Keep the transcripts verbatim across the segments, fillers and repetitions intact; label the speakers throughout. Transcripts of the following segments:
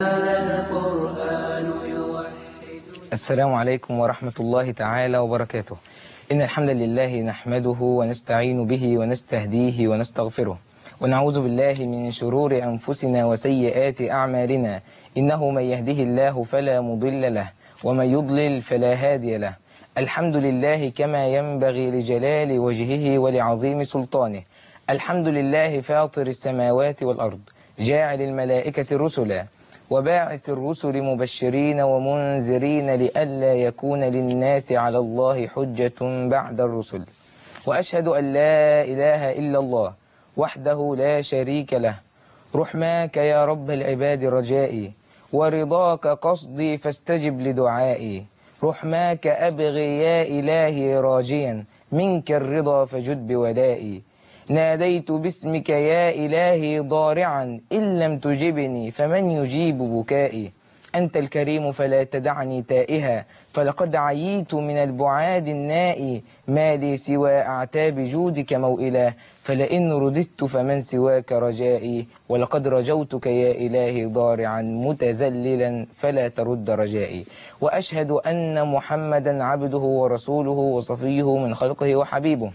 Speaker 1: السلام عليكم ورحمة الله تعالى وبركاته. إن الحمد لله نحمده ونستعين به ونستهديه ونستغفره، ونعوذ بالله من شرور أنفسنا وسيئات أعمالنا. إنه من يهده الله فلا مضل له، ومن يضلل فلا هادي له. الحمد لله كما ينبغي لجلال وجهه ولعظيم سلطانه. الحمد لله فاطر السماوات والأرض، جاعل الملائكة رسلا، وباعث الرسل مبشرين ومنذرين لئلا يكون للناس على الله حجة بعد الرسل. وأشهد أن لا إله إلا الله وحده لا شريك له. رحماك يا رب العباد رجائي، ورضاك قصدي فاستجب لدعائي. رحماك أبغي يا إلهي راجيا، منك الرضا فجد بولائي. ناديت باسمك يا إلهي ضارعا، إن لم تجبني فمن يجيب بكائي. أنت الكريم فلا تدعني تائها، فلقد عييت من البعاد النائي. ما لي سوى أعتاب جودك موئلا، فلئن رددت فمن سواك رجائي. ولقد رجوتك يا إلهي ضارعا متذللا، فلا ترد رجائي. وأشهد أن محمدا عبده ورسوله وصفيه من خلقه وحبيبه،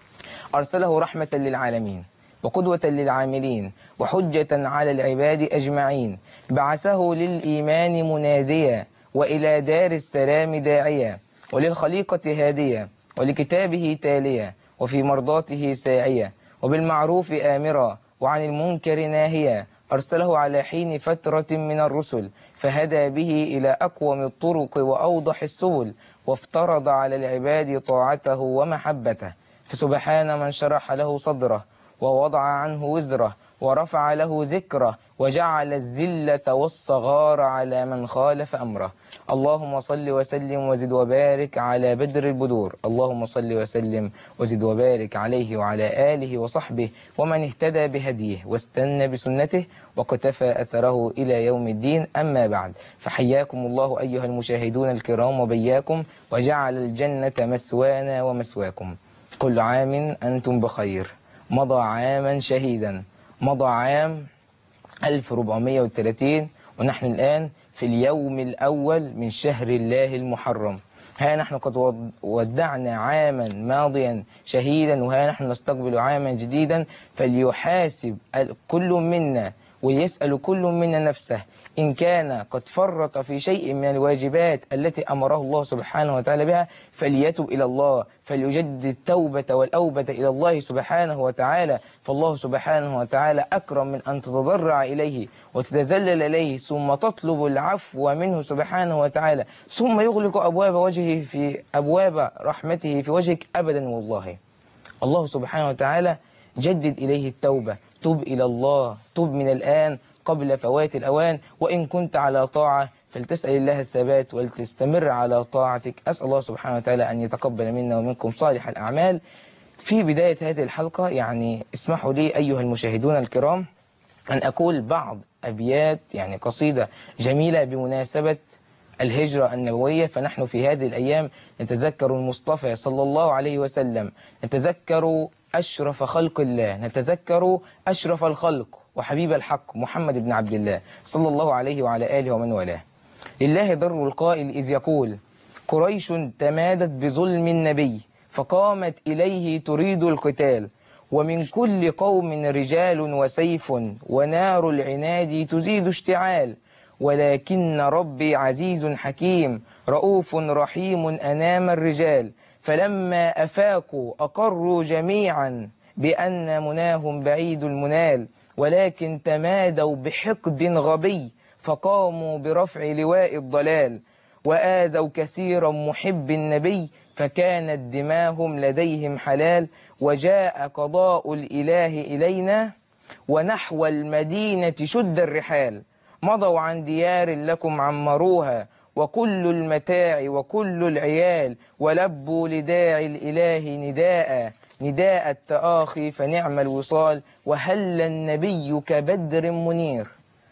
Speaker 1: أرسله رحمة للعالمين وقدوة للعاملين وحجة على العباد أجمعين. بعثه للإيمان مناديا، وإلى دار السلام داعيا، وللخليقة هاديا، ولكتابه تاليا، وفي مرضاته ساعيا، وبالمعروف آمرا، وعن المنكر ناهيا. أرسله على حين فترة من الرسل، فهدى به إلى أقوم الطرق وأوضح السبل، وافترض على العباد طاعته ومحبته. فسبحان من شرح له صدره، ووضع عنه وزره، ورفع له ذكره، وجعل الذلة والصغار على من خالف أمره. اللهم صل وسلم وزد وبارك على بدر البدور. اللهم صل وسلم وزد وبارك عليه وعلى آله وصحبه، ومن اهتدى بهديه واستنى بسنته وقتفى أثره إلى يوم الدين. أما بعد، فحياكم الله أيها المشاهدون الكرام وبياكم، وجعل الجنة مثوانا ومثواكم. كل عام أنتم بخير. مضى عاما شهيدا، مضى عام ألف وأربعمائة وثلاثين، ونحن الآن في اليوم الأول من شهر الله المحرم. ها نحن قد ودعنا عاما ماضيا شهيدا، وها نحن نستقبل عاما جديدا. فليحاسب كل منا ويسأل كل منا نفسه إن كان قد فرط في شيء من الواجبات التي أمره الله سبحانه وتعالى بها، فليتب إلى الله، فليجدد التوبة والأوبة إلى الله سبحانه وتعالى. فالله سبحانه وتعالى أكرم من أن تتضرع إليه وتتذلل إليه، ثم تطلب العفو منه سبحانه وتعالى، ثم يغلق أبواب وجهه في أبواب رحمته في وجهك أبدا. والله الله سبحانه وتعالى جدد إليه التوبة. تب إلى الله، تب من الآن قبل فوات الأوان. وإن كنت على طاعة فلتسأل الله الثبات ولتستمر على طاعتك. أسأل الله سبحانه وتعالى أن يتقبل منا ومنكم صالح الأعمال. في بداية هذه الحلقة يعني اسمحوا لي أيها المشاهدون الكرام أن أقول بعض أبيات، يعني قصيدة جميلة بمناسبة الهجرة النبوية. فنحن في هذه الأيام نتذكر المصطفى صلى الله عليه وسلم، نتذكر أشرف خلق الله، نتذكر أشرف الخلق وحبيب الحق محمد بن عبد الله صلى الله عليه وعلى آله ومن والاه. لله ضر القائل إذ يقول: قريش تمادت بظلم النبي، فقامت إليه تريد القتال. ومن كل قوم رجال وسيف، ونار العناد تزيد اشتعال. ولكن ربي عزيز حكيم، رؤوف رحيم أنام الرجال. فلما أفاقوا أقروا جميعا بأن مناهم بعيد المنال. ولكن تمادوا بحقد غبي، فقاموا برفع لواء الضلال. وآذوا كثيرا محب النبي، فكانت دماهم لديهم حلال. وجاء قضاء الإله إلينا، ونحو المدينة شد الرحال. مضوا عن ديار لكم عمروها، وكل المتاع وكل العيال. ولبوا لداعي الإله نداء، نداء التآخي فنعم الوصال. وهل النبي كبدر منير،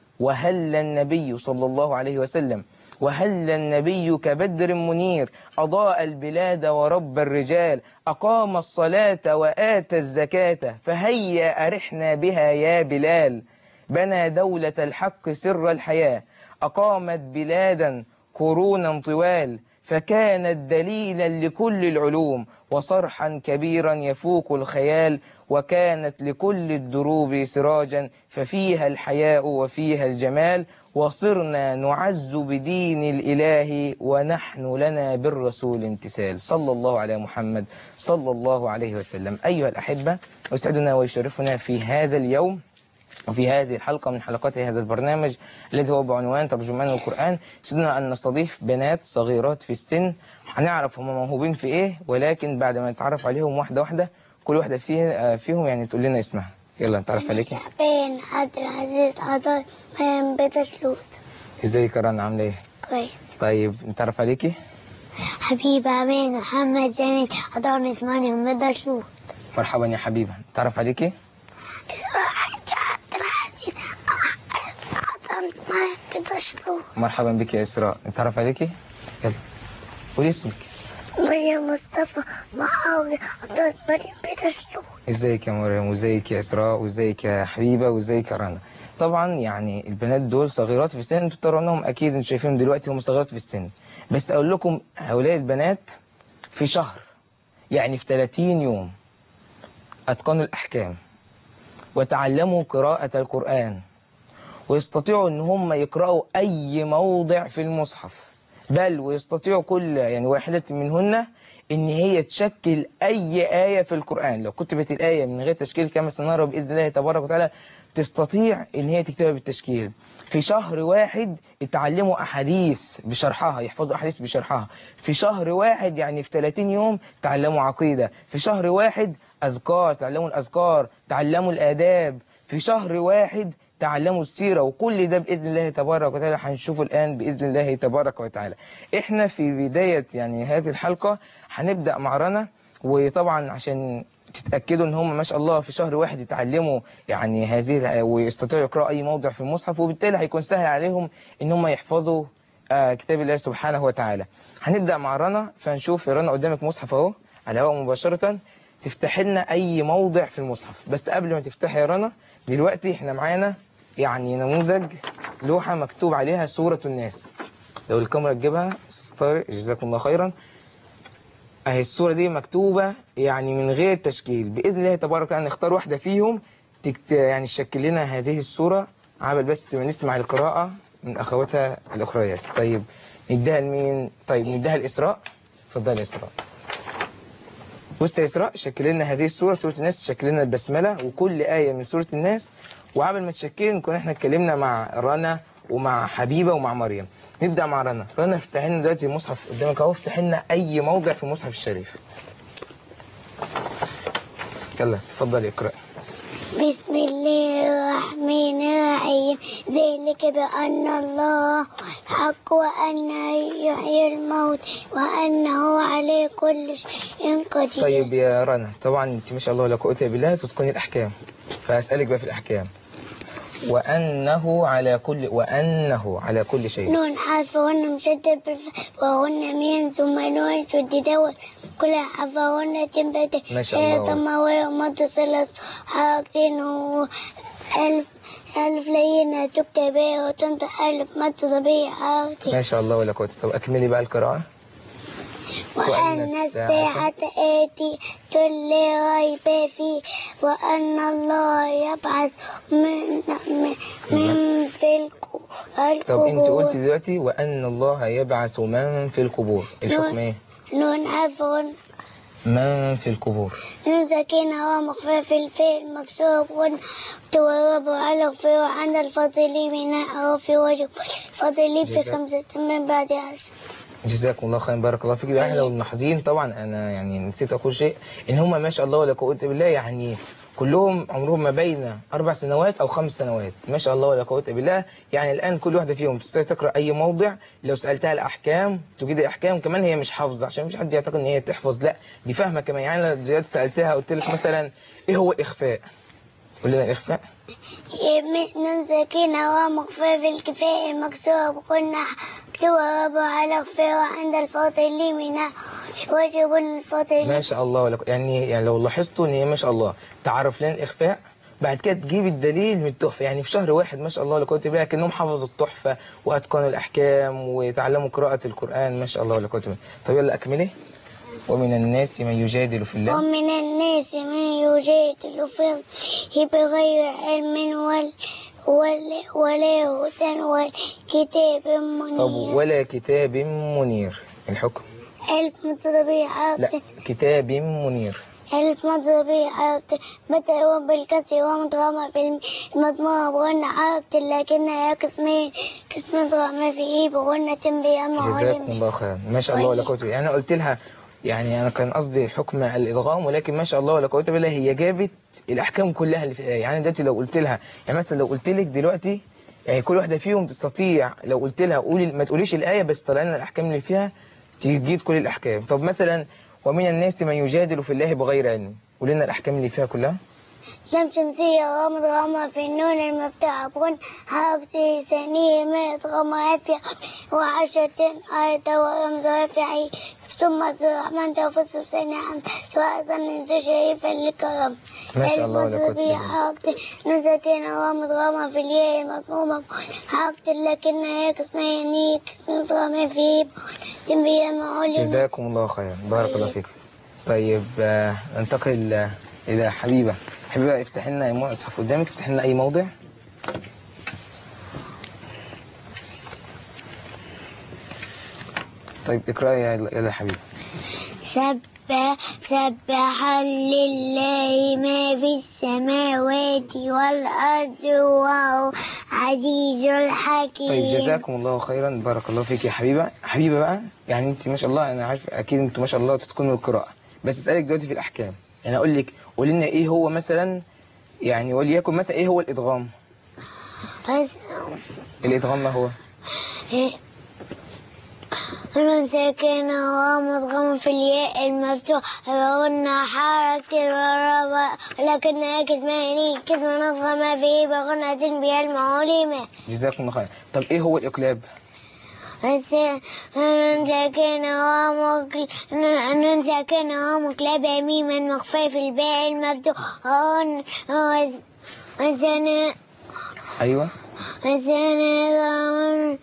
Speaker 1: وهل النبي صلى الله عليه وسلم، وهل النبي كبدر منير. أضاء البلاد ورب الرجال، أقام الصلاة وآتى الزكاة. فهيا أرحنا بها يا بلال، بنى دولة الحق سر الحياة. أقامت بلادا قرونا طوال، فكانت دليلا لكل العلوم وصرحا كبيرا يفوق الخيال، وكانت لكل الدروب سراجا ففيها الحياء وفيها الجمال، وصرنا نعز بدين الإله ونحن لنا بالرسول امتثال. صلى الله على محمد صلى الله عليه وسلم. أيها الأحبة، يسعدنا ويشرفنا في هذا اليوم وفي هذه الحلقة من حلقات هذا البرنامج الذي هو بعنوان ترجمان القرآن، يسعدنا أن نستضيف بنات صغيرات في السن. هنعرف هم موهوبين في إيه، ولكن بعد ما نتعرف عليهم واحدة واحدة كل واحدة فيه فيهم يعني تقول لنا اسمها. يلا نتعرف عليكي.
Speaker 2: شعبان عبد العزيز عطار مريم بيضة شلوط.
Speaker 1: ازيك يا رنا، عاملة ايه؟
Speaker 2: كويس.
Speaker 1: طيب نتعرف عليكي.
Speaker 2: حبيبة أمين محمد جنيد عطار مريم بيضة شلوط.
Speaker 1: مرحبا يا حبيبة. نتعرف عليكي.
Speaker 2: إسراء عبد العزيز عطار مريم بيضة شلوط.
Speaker 1: مرحبا بك يا إسراء. نتعرف عليكي. يلا قولي اسمك.
Speaker 2: مريم مصطفى معاوية عطار مريم بيضة شلوط.
Speaker 1: ازيك يا مريم، وازيك يا إسراء، وازيك يا حبيبة، وازيك يا رنا. طبعا يعني البنات دول صغيرات في السن، انتوا ترونهم اكيد، انتوا شايفينهم دلوقتي هم صغيرات في السن، بس اقول لكم هؤلاء البنات في شهر، يعني في ثلاثين يوم، اتقنوا الاحكام وتعلموا قراءة القرآن، ويستطيعوا ان هم يقرأوا اي موضع في المصحف، بل ويستطيعوا كل يعني واحدة منهن ان هي تشكل اي آية في القرآن. لو كتبت الآية من غير تشكيل كما سنرى بإذن الله تبارك وتعالى، تستطيع ان هي تكتبها بالتشكيل. في شهر واحد اتعلموا احاديث بشرحها، يحفظوا احاديث بشرحها. في شهر واحد يعني في ثلاثين يوم تعلموا عقيدة. في شهر واحد اذكار، تعلموا الاذكار، تعلموا الاداب. في شهر واحد تعلموا السيرة، وكل ده بإذن الله تبارك وتعالى هنشوفه الآن بإذن الله تبارك وتعالى. احنا في بداية يعني هذه الحلقة هنبدأ مع رنا، وطبعا عشان تتأكدوا ان هم ما شاء الله في شهر واحد يتعلموا يعني هذه ويستطيعوا يقرأوا أي موضع في المصحف، وبالتالي هيكون سهل عليهم ان هم يحفظوا آه كتاب الله سبحانه وتعالى. هنبدأ مع رنا، فنشوف يا رنا قدامك مصحف اهو على الهواء مباشرة، تفتح لنا أي موضع في المصحف. بس قبل ما تفتح يا رنا، دلوقتي احنا معانا يعني نموذج لوحة مكتوب عليها سورة الناس. لو الكاميرا تجيبها أستاذ طارق جزاكم الله خيرا. اهي الصورة دي مكتوبة يعني من غير تشكيل. بإذن الله تبارك وتعالى نختار واحدة فيهم تكت... يعني تشكل لنا هذه الصورة، عمل بس ما نسمع القراءة من أخواتها الأخريات. طيب نديها لمين؟ طيب نديها لإسراء. اتفضلي يا إسراء. بص يا إسراء، شكل لنا هذه الصورة، سورة الناس، تشكل لنا البسملة وكل آية من سورة الناس. وقبل ما تشكل نكون احنا اتكلمنا مع رنا ومع حبيبة ومع مريم. نبدأ مع رنا. رنا افتح لنا دلوقتي المصحف قدامك اهو، افتح لنا أي موضع في المصحف الشريف. يلا تفضلي اقرأ.
Speaker 2: بسم الله الرحمن الرحيم. ذلك بأن الله حق وأن يحيي الموت وأنه على كل شيء قدير.
Speaker 1: طيب يا رنا، طبعا انت ما شاء الله لا قوة الا بالله تتقني الأحكام، فأسألك بقى في الأحكام. وأنه على كل وأنه على كل شيء.
Speaker 2: نون حرف ون مشدد بالفتح وهن مين ثم نون شدد كل حرف ون تنبت.
Speaker 1: ما شاء الله.
Speaker 2: ثم ويمد ثلاث حركتين ألف ألف لينة تكتب وتنطق ألف مد طبيعي حركتين.
Speaker 1: ما شاء الله ولا قوة. طب أكملي بقى القراءة.
Speaker 2: وأن الساعة آتية لا ريب فيه وأن الله يبعث من, من في القبور.
Speaker 1: طب أنت قلت دلوقتي وأن الله يبعث من في القبور، الحكم إيه؟
Speaker 2: نون حرف
Speaker 1: من في القبور.
Speaker 2: نون سكينة ومخفية في الفعل مكسور ون تواب على في وعند الفضل من الحروف وجه الفضل في خمسة من بعد عشر.
Speaker 1: جزاكم الله خير، بارك الله فيك. ده احنا لو ملاحظين طبعا، انا يعني نسيت اقول شيء، ان هم ما شاء الله ولا قوه الا بالله يعني كلهم عمرهم ما بين اربع سنوات او خمس سنوات، ما شاء الله ولا قوه الا بالله. يعني الان كل واحده فيهم تستطيع تقرا اي موضع. لو سالتها الاحكام تجيد الاحكام، كمان هي مش حافظه، عشان مفيش حد يعتقد ان هي تحفظ، لا دي فاهمه كمان. يعني لو دلوقتي سالتها قلت لك مثلا ايه هو الاخفاء، قول لنا الاخفاء.
Speaker 2: نون سكينة ومخفية في الكفاء المكسور بقلنا تواب على في وعند الفضل من وجه الفضل.
Speaker 1: ما شاء الله ولا يعني يعني لو لاحظتوا ان هي ما شاء الله تعرف لنا الاخفاء بعد كده تجيب الدليل من التحفة. يعني في شهر واحد ما شاء الله لا قوة إلا بالله كأنهم حفظوا التحفة وأتقنوا الأحكام وتعلموا قراءة القرآن ما شاء الله لا قوة إلا بالله. طب يلا أكملي. ومن الناس من يجادل في الله
Speaker 2: ومن الناس من يجادل في الله بغير علم ولا ولا ولا هدى ولا كتاب منير.
Speaker 1: طب ولا كتاب منير الحكم؟
Speaker 2: ألف مضربي حرف
Speaker 1: لا كتاب منير.
Speaker 2: ألف مضربي حرف بدأ بالكسر ومضغمة في المضمومة بغنى حرف لكنها قسمين قسم مضغمة فيه بغنى بأمر.
Speaker 1: جزاكم الله خيرا ما شاء الله ولا قوة إلا بالله. يعني أنا قلت لها يعني أنا كان قصدي حكم الإدغام ولكن ما شاء الله ولا قوة إلا بالله هي جابت الأحكام كلها اللي في الآية. يعني دلوقتي لو قلت لها يعني مثلا لو قلت لك دلوقتي يعني كل واحدة فيهم تستطيع لو قلت لها قولي ما تقوليش الآية بس طلع لنا الأحكام اللي فيها تجيد كل الأحكام. طب مثلا ومن الناس من يجادل في الله بغير علم قول لنا الأحكام اللي فيها كلها.
Speaker 2: لم شمسية غامض غامة في النون المفتوحة بغن حركة ثانية مائة غامة عافية وعشرة آية ورمز رافعي ثم الرحمن توفص بسنة عم سواء ظن تشريفا للكرم.
Speaker 1: ما شاء الله ولا قوة إلا بالله.
Speaker 2: حركة نزتين غامض غامة في الياء المضمومة حركة لكنها قسمين قسم غامة فيه تنبيه معولم.
Speaker 1: جزاكم الله خيرا بارك الله فيك. طيب آه، ننتقل آه، إلى حبيبة. حبيبة افتح لنا المصحف قدامك افتح لنا أي موضع. طيب اقرأي يا حبيبي.
Speaker 2: سبح سبح لله ما في السماوات والأرض وهو عزيز الحكيم.
Speaker 1: طيب جزاكم الله خيرا بارك الله فيك يا حبيبة. حبيبة بقى يعني انت ما شاء الله انا عارف اكيد انتوا ما شاء الله تتقنوا القراءة بس اسألك دلوقتي في الأحكام. يعني اقول لك قولي لنا ايه هو مثلا يعني وليكن مثلا ايه هو الإدغام؟
Speaker 2: بس
Speaker 1: الإدغام ما هو؟
Speaker 2: من ساكن ومضغم في الياء المفتوح بغنى حركة الرابع لكنها كسماني كسم نضغم فيه بغنى بها المعولمة.
Speaker 1: جزاكم الله خير. طب ايه هو الإقلاب؟
Speaker 2: من ساكن من ساكن ومقلب ميما مخفي في الباء المفتوح وزن
Speaker 1: ايوه
Speaker 2: وزن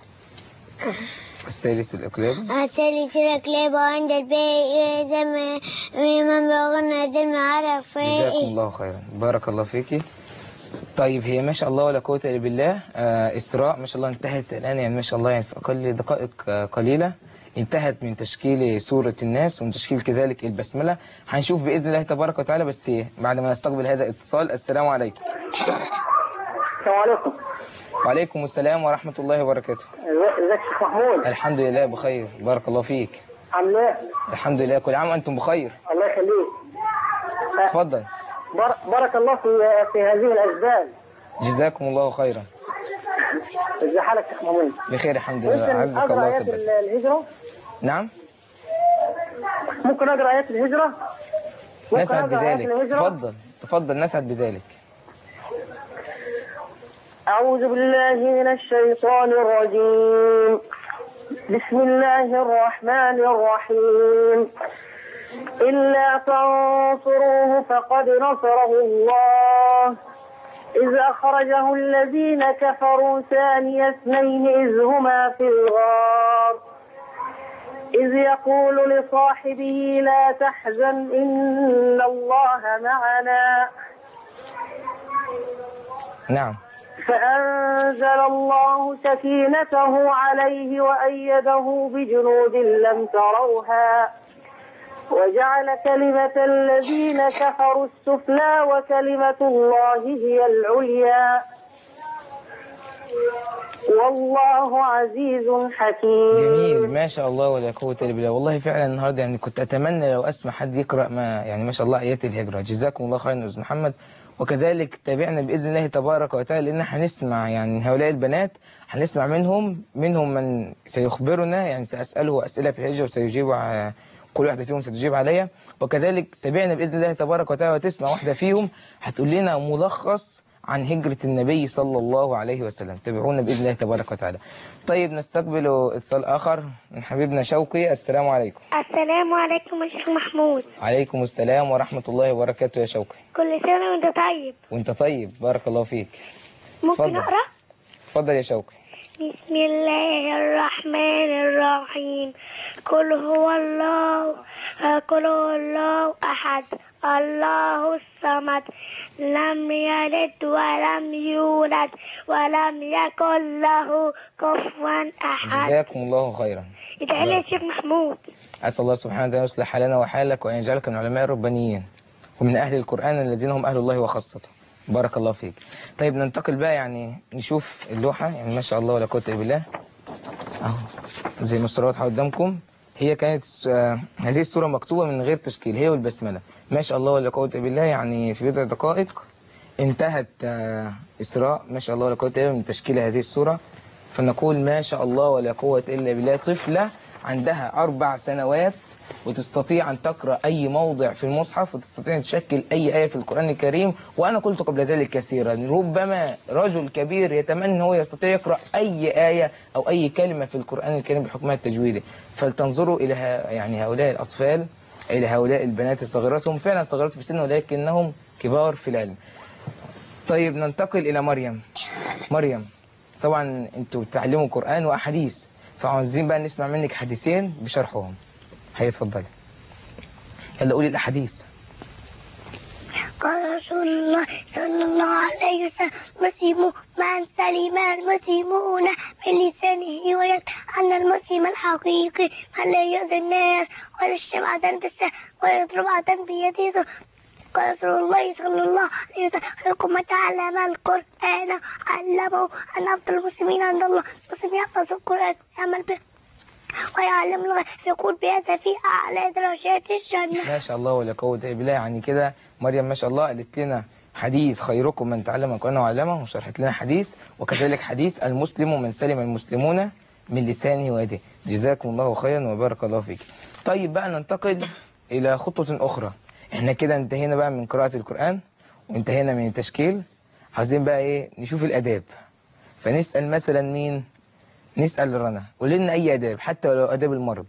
Speaker 1: الثالث الإقلاب.
Speaker 2: الثالث الإقلاب عند الباء زم من بغنى دم على فاء.
Speaker 1: جزاكم الله خيرا بارك الله فيكي. طيب هي ما شاء الله ولا قوة إلا بالله آه إسراء ما شاء الله انتهت الآن يعني ما شاء الله يعني في أقل دقائق آه قليلة انتهت من تشكيل سورة الناس ومن تشكيل كذلك البسملة. هنشوف بإذن الله تبارك وتعالى بس بعد ما نستقبل هذا الاتصال. السلام عليكم.
Speaker 3: السلام عليكم.
Speaker 1: وعليكم السلام ورحمة الله وبركاته.
Speaker 3: ازيك يا شيخ محمود؟
Speaker 1: الحمد لله بخير بارك الله فيك.
Speaker 3: عامل ايه؟
Speaker 1: الحمد لله كل عام وأنتم بخير.
Speaker 3: الله يخليك.
Speaker 1: اتفضل.
Speaker 3: بارك الله في في هذه الأجزاء.
Speaker 1: جزاكم الله خيرا.
Speaker 3: ازي حالك يا شيخ محمود؟
Speaker 1: بخير الحمد لله عزك
Speaker 3: ممكن
Speaker 1: الله
Speaker 3: أقرأ آيات
Speaker 1: سبحانه.
Speaker 3: الهجرة؟
Speaker 1: نعم
Speaker 3: ممكن أقرأ آيات الهجرة؟ ممكن
Speaker 1: نسعد
Speaker 3: أقرأ آيات
Speaker 1: بذلك.
Speaker 3: الهجرة؟
Speaker 1: تفضل تفضل نسعد بذلك.
Speaker 3: أعوذ بالله من الشيطان الرجيم. بسم الله الرحمن الرحيم. إلا تنصروه فقد نصره الله إذ أخرجه الذين كفروا ثاني اثنين إذ هما في الغار إذ يقول لصاحبه لا تحزن إن الله معنا.
Speaker 1: نعم.
Speaker 3: فأنزل الله سكينته عليه وأيده بجنود لم تروها وجعل كلمة الذين كفروا السفلى وكلمة الله هي العليا والله عزيز حكيم.
Speaker 1: جميل ما شاء الله ولا قوة إلا بالله. والله فعلا النهارده يعني كنت أتمنى لو أسمع حد يقرأ ما يعني ما شاء الله آيات الهجرة. جزاكم الله خيرا يا أستاذ محمد. وكذلك تابعنا بإذن الله تبارك وتعالى لأن هنسمع يعني هؤلاء البنات هنسمع منهم منهم من سيخبرنا يعني سأسأله أسئلة في الهجرة وسيجيب على كل واحدة فيهم ستجيب عليها. وكذلك تابعنا بإذن الله تبارك وتعالى وتسمع واحدة فيهم هتقول لنا ملخص عن هجرة النبي صلى الله عليه وسلم. تابعونا بإذن الله تبارك وتعالى. طيب نستقبل اتصال آخر من حبيبنا شوقي. السلام عليكم.
Speaker 2: السلام عليكم يا شيخ محمود.
Speaker 1: عليكم السلام ورحمة الله وبركاته يا شوقي.
Speaker 2: كل سنة وانت طيب.
Speaker 1: وانت طيب بارك الله فيك.
Speaker 2: ممكن
Speaker 1: اتفضل.
Speaker 2: أقرأ؟
Speaker 1: اتفضل يا شوقي.
Speaker 2: بسم الله الرحمن الرحيم. قل هو الله قل هو الله أحد الله الصمد لم يلد ولم يولد ولم يكن له كفوا أحد.
Speaker 1: جزاكم الله خيرا.
Speaker 2: ادعي لي يا شيخ محمود.
Speaker 1: أسأل الله سبحانه وتعالى يصلح حالنا وحالك وأن يجعلك من علماء الربانيين ومن أهل القرآن الذين هم أهل الله وخاصته. بارك الله فيك. طيب ننتقل بقى يعني نشوف اللوحة. يعني ما شاء الله ولا قوة إلا بالله أهو زي ما الصورة واضحة قدامكم. هي كانت آه هذه الصورة مكتوبة من غير تشكيل، هي والبسملة. ما شاء الله ولا قوة إلا بالله. يعني في بضع دقائق انتهت آه إسراء ما شاء الله ولا قوة إلا بالله من تشكيل هذه الصورة. فنقول ما شاء الله ولا قوة إلا بالله. طفلة عندها أربع سنوات وتستطيع أن تقرأ أي موضع في المصحف وتستطيع أن تشكل أي آية في القرآن الكريم. وأنا قلت قبل ذلك كثيرا ربما رجل كبير يتمنى هو يستطيع يقرأ أي آية أو أي كلمة في القرآن الكريم بحكمها التجويدي. فلتنظروا إلى يعني هؤلاء الأطفال، إلى هؤلاء البنات الصغيرات. هم فعلا صغيرات في السن ولكنهم كبار في العلم. طيب ننتقل إلى مريم. مريم طبعا أنتوا بتعلموا قرآن وأحاديث، فعاوزين بقى نسمع منك حديثين بشرحهم. هيا اتفضلي. يلا قولي الأحاديث.
Speaker 2: قال رسول الله صلى الله عليه وسلم: مسلم من سلم المسلمون من لسانه ويده، أن المسلم الحقيقي من لا يؤذي الناس ولا الشمعة بالسهل ولا يضرب عدا بيده. قال رسول الله صلى الله عليه وسلم: خيركم من تعلم القرآن علمه، أن أفضل المسلمين عند الله مسلم يحفظ القرآن ويعمل به ويعلم اللغة فيقول بهذا في أعلى درجات الجنة.
Speaker 1: ما شاء الله ولا قوة إلا بالله. يعني كده مريم ما شاء الله قالت لنا حديث خيركم من تعلم القرآن وعلمه، وشرحت لنا حديث، وكذلك حديث المسلم من سلم المسلمون من لسانه ويده. جزاكم الله خيرا وبارك الله فيك. طيب بقى ننتقل إلى خطوة أخرى. احنا كده انتهينا بقى من قراءة القرآن وانتهينا من التشكيل. عايزين بقى ايه؟ نشوف الآداب. فنسأل مثلا مين؟ نسأل رنا. قولي لنا أي آداب حتى ولو آداب المرض.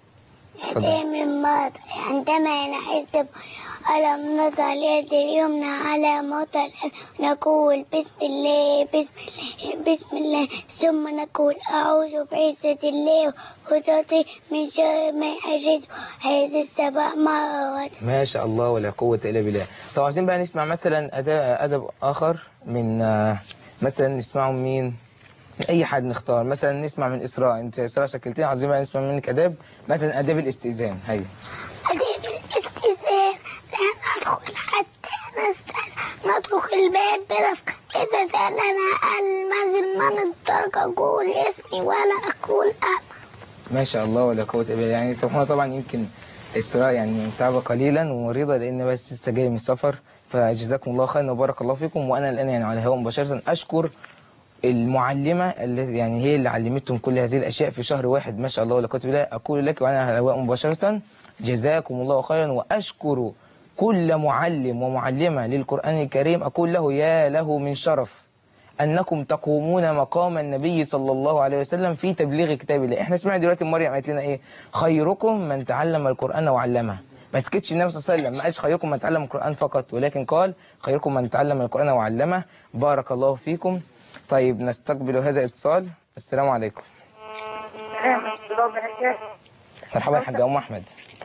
Speaker 2: آداب المرض عندما نحسب ألم نضع اليد اليمنى على موضع الأنف نقول بسم الله بسم الله بسم الله، ثم نقول أعوذ بعزة الله وقدرته من شر ما أجد، هذه السبع مرات.
Speaker 1: ما شاء الله ولا قوة إلا بالله. طب عايزين بقى نسمع مثلا أدب, أدب آخر من مثلا نسمعه مين؟ من أي حد نختار. مثلا نسمع من إسراء. أنت إسراء شكلتين. عايزين بقى نسمع منك أداب مثلا أداب الاستئذان. هيا.
Speaker 2: أداب الاستئذان: لا ندخل حتى نستأذن، نطرق الباب برفق، إذا سألنا المنزل من الدرجة أقول اسمي ولا أقول أنا.
Speaker 1: ما شاء الله ولا قوة إلا بالله. يعني سبحان الله. طبعا يمكن إسراء يعني متعبة قليلا ومريضة لأن بس لسه جاية من السفر. فجزاكم الله خيرا وبارك الله فيكم. وأنا الآن يعني على الهواء مباشرة أشكر المعلمة اللي يعني هي اللي علمتهم كل هذه الأشياء في شهر واحد. ما شاء الله ولا قوة إلا بالله. أقول لك وأنا على الهواء مباشرة جزاكم الله خيرا. وأشكر كل معلم ومعلمة للقرآن الكريم. أقول له يا له من شرف أنكم تقومون مقام النبي صلى الله عليه وسلم في تبليغ كتاب الله. احنا سمعنا دلوقتي مريم قالت لنا ايه؟ خيركم من تعلم القرآن وعلمه. ما سكتش النبي صلى الله عليه وسلم، ما قالش خيركم من تعلم القرآن فقط، ولكن قال خيركم من تعلم القرآن وعلمه. بارك الله فيكم. طيب نستقبل هذا الاتصال. السلام عليكم. مرحبا يا حاج أم أحمد.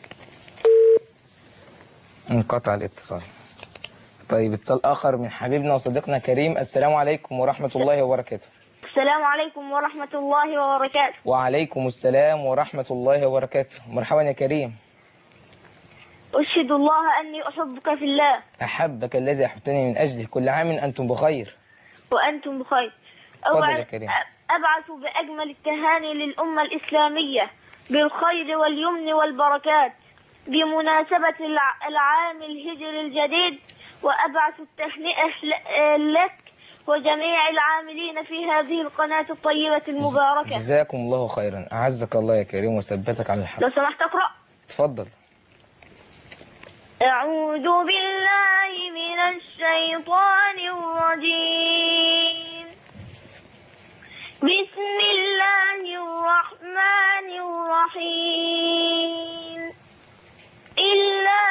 Speaker 1: انقطع الاتصال. طيب اتصال آخر من حبيبنا وصديقنا كريم. السلام عليكم ورحمة الله وبركاته.
Speaker 3: السلام عليكم ورحمة الله وبركاته.
Speaker 1: وعليكم السلام ورحمة الله وبركاته. مرحبا يا كريم.
Speaker 3: أشهد الله أني أحبك في الله.
Speaker 1: أحبك الذي أحبتني من أجله. كل عام أنتم بخير.
Speaker 3: وأنتم بخير.
Speaker 1: تفضل يا كريم.
Speaker 3: أبعث بأجمل التهاني للأمة الإسلامية بالخير واليمن والبركات بمناسبة العام الهجري الجديد، وأبعث التهنئة لك وجميع العاملين في هذه القناة الطيبة المباركة.
Speaker 1: جزاكم الله خيرا. أعزك الله يا كريم وثبتك على الحق.
Speaker 3: لو سمحت أقرأ.
Speaker 1: تفضل.
Speaker 3: أعوذ بالله من الشيطان الرجيم. بسم الله الرحمن الرحيم. إلا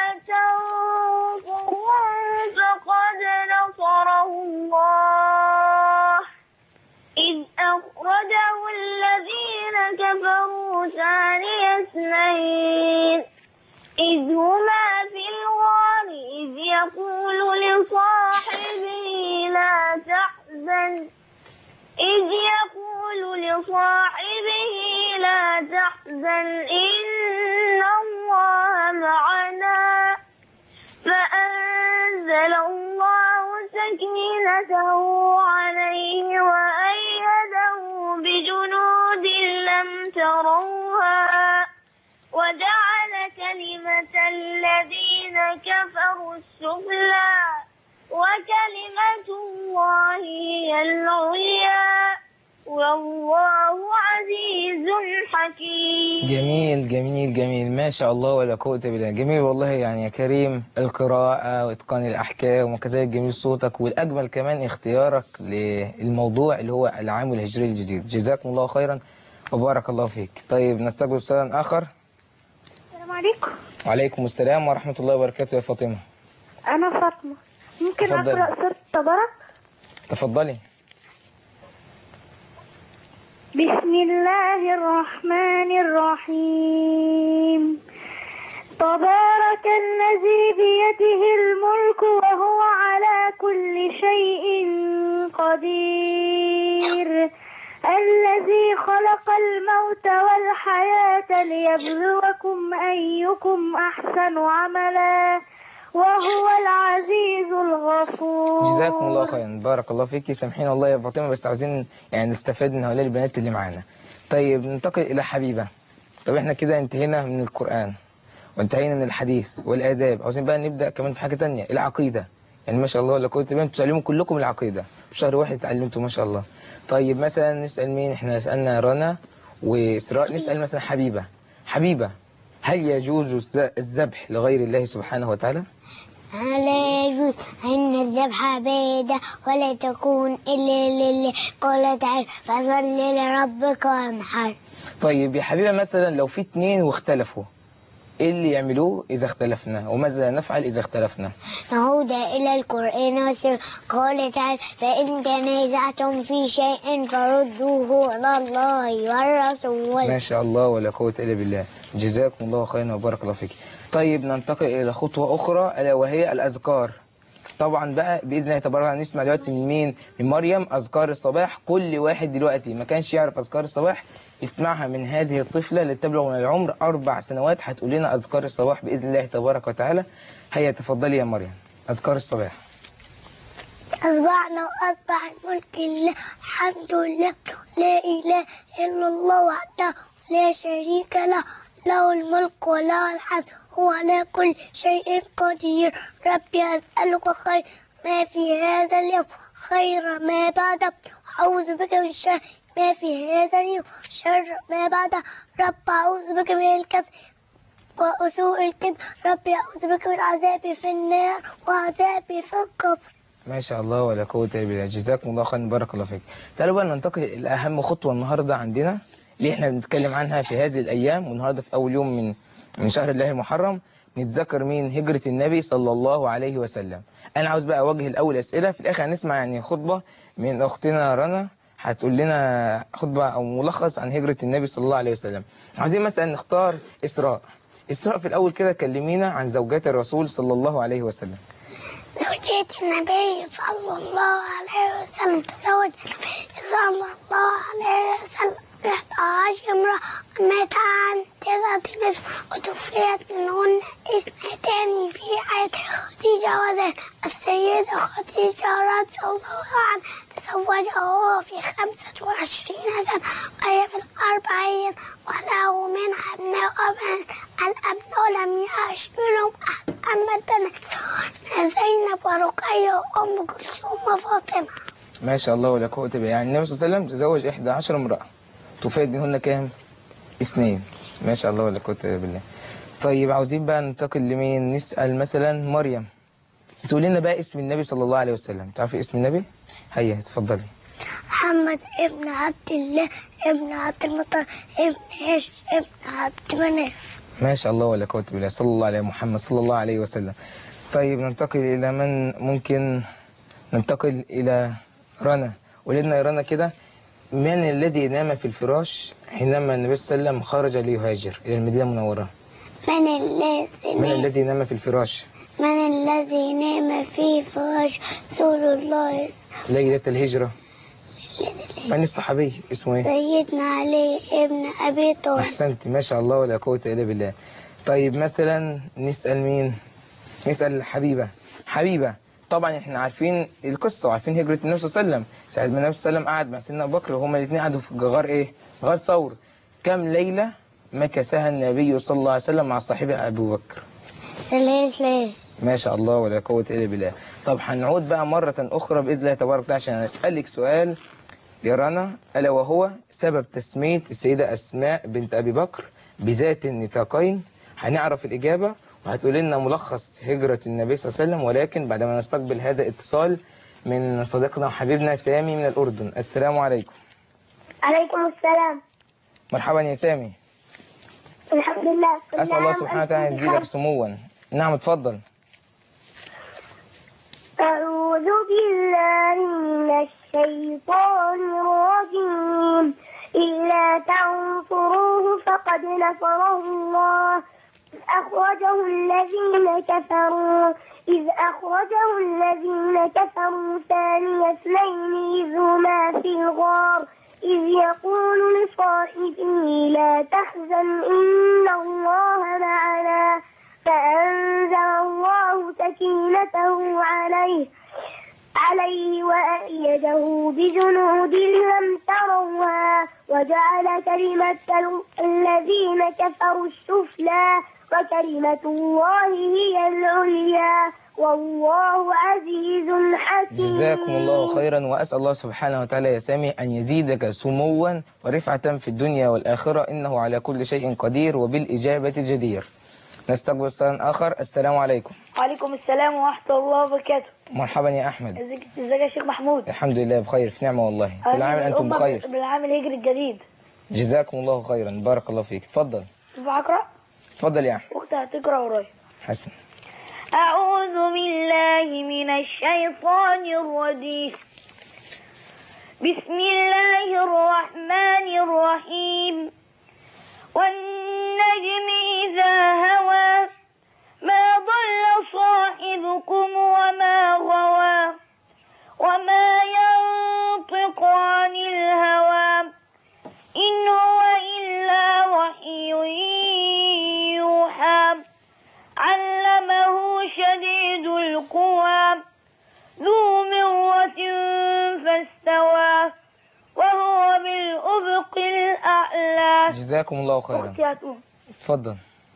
Speaker 3: تنصروا فقد نصره الله إذ أخرجه الذين كفروا ثاني اثنين إذ هما في الغار إذ يقول لصاحبه لا تحزن إذ يقول لصاحبه لا تحزن إن الله معنا فأنزل الله سكينته عليه وأيده بجنود لم تروها وجعل كلمة الذين كفروا السفلى وكلمة الله هي العليا والله عزيز حكيم.
Speaker 1: جميل جميل جميل، ما شاء الله ولا قوة بالله. جميل والله يعني يا كريم، القراءة وإتقان الأحكام وكذلك جميل صوتك، والأجمل كمان اختيارك للموضوع اللي هو العام الهجري الجديد. جزاكم الله خيرا وبارك الله فيك. طيب نستقبل سؤال آخر.
Speaker 3: السلام عليكم.
Speaker 1: وعليكم السلام ورحمة الله وبركاته. يا فاطمة.
Speaker 3: أنا فاطمة، ممكن
Speaker 1: تفضلي.
Speaker 3: أقرأ سورة تبارك؟
Speaker 1: تفضلي.
Speaker 3: بسم الله الرحمن الرحيم. تبارك الذي بيده الملك وهو على كل شيء قدير الذي خلق الموت والحياة ليبلوكم أيكم أحسن عملا وهو العزيز الغفور.
Speaker 1: جزاكم الله خيرا، بارك الله فيك. سامحينا الله يا فاطمة، بس عايزين يعني نستفاد من هؤلاء البنات اللي معانا. طيب ننتقل إلى حبيبة. طب احنا كده انتهينا من القرآن وانتهينا من الحديث والآداب، عاوزين بقى نبدأ كمان في حاجة تانية، العقيدة. يعني ما شاء الله ولا قوة إلا بالله، بتعلموا كلكم العقيدة في شهر واحد اتعلمتوا ما شاء الله. طيب مثلا نسأل مين؟ احنا سألنا رنا وإسراء، نسأل مثلا حبيبة. حبيبة، هل يجوز الذبح لغير الله سبحانه وتعالى؟
Speaker 2: لا يجوز أن الذبح عبادة ولا تكون إلا لله، قال تعالى فصل لربك وانحر.
Speaker 1: طيب يا حبيبة، مثلا لو في اتنين واختلفوا، ايه اللي يعملوه إذا اختلفنا، وماذا نفعل إذا اختلفنا؟
Speaker 2: نعود إلى القرآن والسنة، قال تعالى فإن تنازعتم في شيء فردوه إلى الله والرسول.
Speaker 1: ما شاء الله ولا قوة إلا بالله. جزاكم الله خيرا وبارك الله فيك. طيب ننتقل إلى خطوة أخرى ألا وهي الأذكار. طبعا بقى بإذن الله تبارك وتعالى نسمع دلوقتي من مين؟ من مريم أذكار الصباح. كل واحد دلوقتي ما كانش يعرف أذكار الصباح اسمعها من هذه الطفلة اللي تبلغ من العمر أربع سنوات، هتقول لنا أذكار الصباح بإذن الله تبارك وتعالى. هيا تفضلي يا مريم، أذكار الصباح.
Speaker 2: أصبحنا وأصبح الملك لله، الحمد لله لا إله إلا الله وحده لا شريك له، له الملك وله الحمد هو على كل شيء قدير. ربي أسألك خير ما في هذا اليوم، خير ما بعده، أعوذ بك من شر ما في هذا اليوم، شر ما بعده. رب أعوذ بك من الكسل وسوء الكبر، ربي أعوذ بك من عذابي في النار وعذابي في القبر.
Speaker 1: ما شاء الله ولا قوة إلا بالله. جزاكم الله خيرا بارك الله فيك. تعالوا بقى ننتقل إلى أهم خطوة النهاردة عندنا اللي احنا بنتكلم عنها في هذه الأيام، والنهاردة في أول يوم من من شهر الله المحرم نتذكر مين؟ هجرة النبي صلى الله عليه وسلم. أنا عاوز بقى أوجه الأول أسئلة، في الآخر هنسمع يعني خطبة من أختنا رنا هتقول لنا خطبة أو ملخص عن هجرة النبي صلى الله عليه وسلم. عايزين مثلا نختار إسراء. إسراء في الأول كده كلمينا عن زوجات الرسول صلى الله عليه وسلم.
Speaker 2: زوجات النبي صلى الله عليه وسلم، تزوج النبي صلى الله عليه وسلم إحدى عشر امرأة مات عن تسعة نسوة وتوفيت منهن اثنتان في حياة خديجة وزينب. السيدة خديجة رضي الله عنها تزوجها وهو في خمسة وعشرين سنة وهي في الأربعين، وله منها أبناء وبنات. الأبناء لم يعش منهم أحد، أما البنات زينب ورقية وأم كلثوم وفاطمة.
Speaker 1: ما شاء الله ولا قوة إلا بالله. يعني النبي صلى الله عليه وسلم تزوج إحدى عشر امرأة، توفيت منهن كام؟ اثنين. ما شاء الله ولا قوة إلا بالله. طيب عاوزين بقى ننتقل لمين؟ نسأل مثلا مريم. تقول لنا بقى اسم النبي صلى الله عليه وسلم. تعرفي اسم النبي؟ هيا اتفضلي.
Speaker 2: محمد ابن عبد الله ابن عبد المطلب ابن هاشم ابن عبد مناف.
Speaker 1: ما شاء الله ولا قوة بالله، صلى الله عليه محمد صلى الله عليه وسلم. طيب ننتقل إلى من ممكن ننتقل إلى رنا. ولدنا يا رنا كده، من الذي نام في الفراش حينما النبي صلى الله عليه وسلم خرج ليهاجر إلى المدينة المنورة؟
Speaker 2: من الذي
Speaker 1: من الذي نام في الفراش؟
Speaker 2: من الذي نام في فراش رسول الله
Speaker 1: ليلة الهجرة؟ من الصحابي اسمه ايه؟
Speaker 2: سيدنا علي ابن أبي طالب.
Speaker 1: أحسنت، ما شاء الله ولا قوة إلا بالله. طيب مثلا نسأل مين؟ نسأل حبيبة. حبيبة طبعا احنا عارفين القصة وعارفين هجرة النبي صلى الله عليه وسلم. ساعة ما النبي صلى الله عليه وسلم قعد مع سيدنا أبو بكر وهما الاثنين قعدوا في غار ايه؟ غار ثور. كم ليلة مكثها النبي صلى الله عليه وسلم مع صاحبه أبو بكر؟
Speaker 2: ثلاث ليالي.
Speaker 1: ما شاء الله ولا قوة إلا بالله. طب هنعود بقى مرة أخرى بإذن الله تبارك وتعالى عشان أسألك سؤال يا رنا، ألا وهو سبب تسمية السيدة أسماء بنت أبي بكر بذات النطاقين. هنعرف الإجابة وهتقول لنا ملخص هجرة النبي صلى الله عليه وسلم، ولكن بعدما نستقبل هذا الاتصال من صديقنا وحبيبنا سامي من الأردن. السلام عليكم.
Speaker 3: عليكم السلام.
Speaker 1: مرحبا يا سامي.
Speaker 3: الحمد لله.
Speaker 1: أسأل الله سبحانه وتعالى أن يزيدك سموا. نعم اتفضل.
Speaker 3: أعوذ بالله من الشيطان الرجيم. إلا تنصروه فقد نصره الله إذ أخرجه الذين كفروا إذ أخرجه الذين كفروا ثاني اثنين إذ هما في الغار إذ يقول لصاحبه لا تحزن إن الله معنا فأنزل الله سكينته عليه عليه وأيده بجنود لم تروها وجعل كلمة الذين كفروا السفلى وكلمة الله هي العليا والله عزيز حكيم.
Speaker 1: جزاكم الله خيرا، وأسأل الله سبحانه وتعالى يا سامي أن يزيدك سموا ورفعة في الدنيا والآخرة، إنه على كل شيء قدير وبالإجابة جدير. نستقبل اتصال آخر. السلام عليكم.
Speaker 3: وعليكم السلام ورحمة الله وبركاته.
Speaker 1: مرحبا يا أحمد.
Speaker 3: ازيك ازيك يا شيخ محمود؟
Speaker 1: الحمد لله بخير في نعمة والله. كل عام أنتم بخير.
Speaker 3: بالعام الهجري الجديد.
Speaker 1: جزاكم الله خيرا، بارك الله فيك. تفضل.
Speaker 3: تنفع أقرأ؟
Speaker 1: تفضل يا أحمد.
Speaker 3: أختي هتقرأ ورايا.
Speaker 1: حسن.
Speaker 3: أعوذ بالله من الشيطان الرجيم. بسم الله الرحمن الرحيم. والنجم إذا هوى ما ضل صاحبكم وما غوى وما ينطق عن الهوى إن هو إلا وحي يوحى علمه شديد القوى ذو مرة فاستوى وهو بالأفق الأعلى.
Speaker 1: جزاكم الله خيرا. تفضل.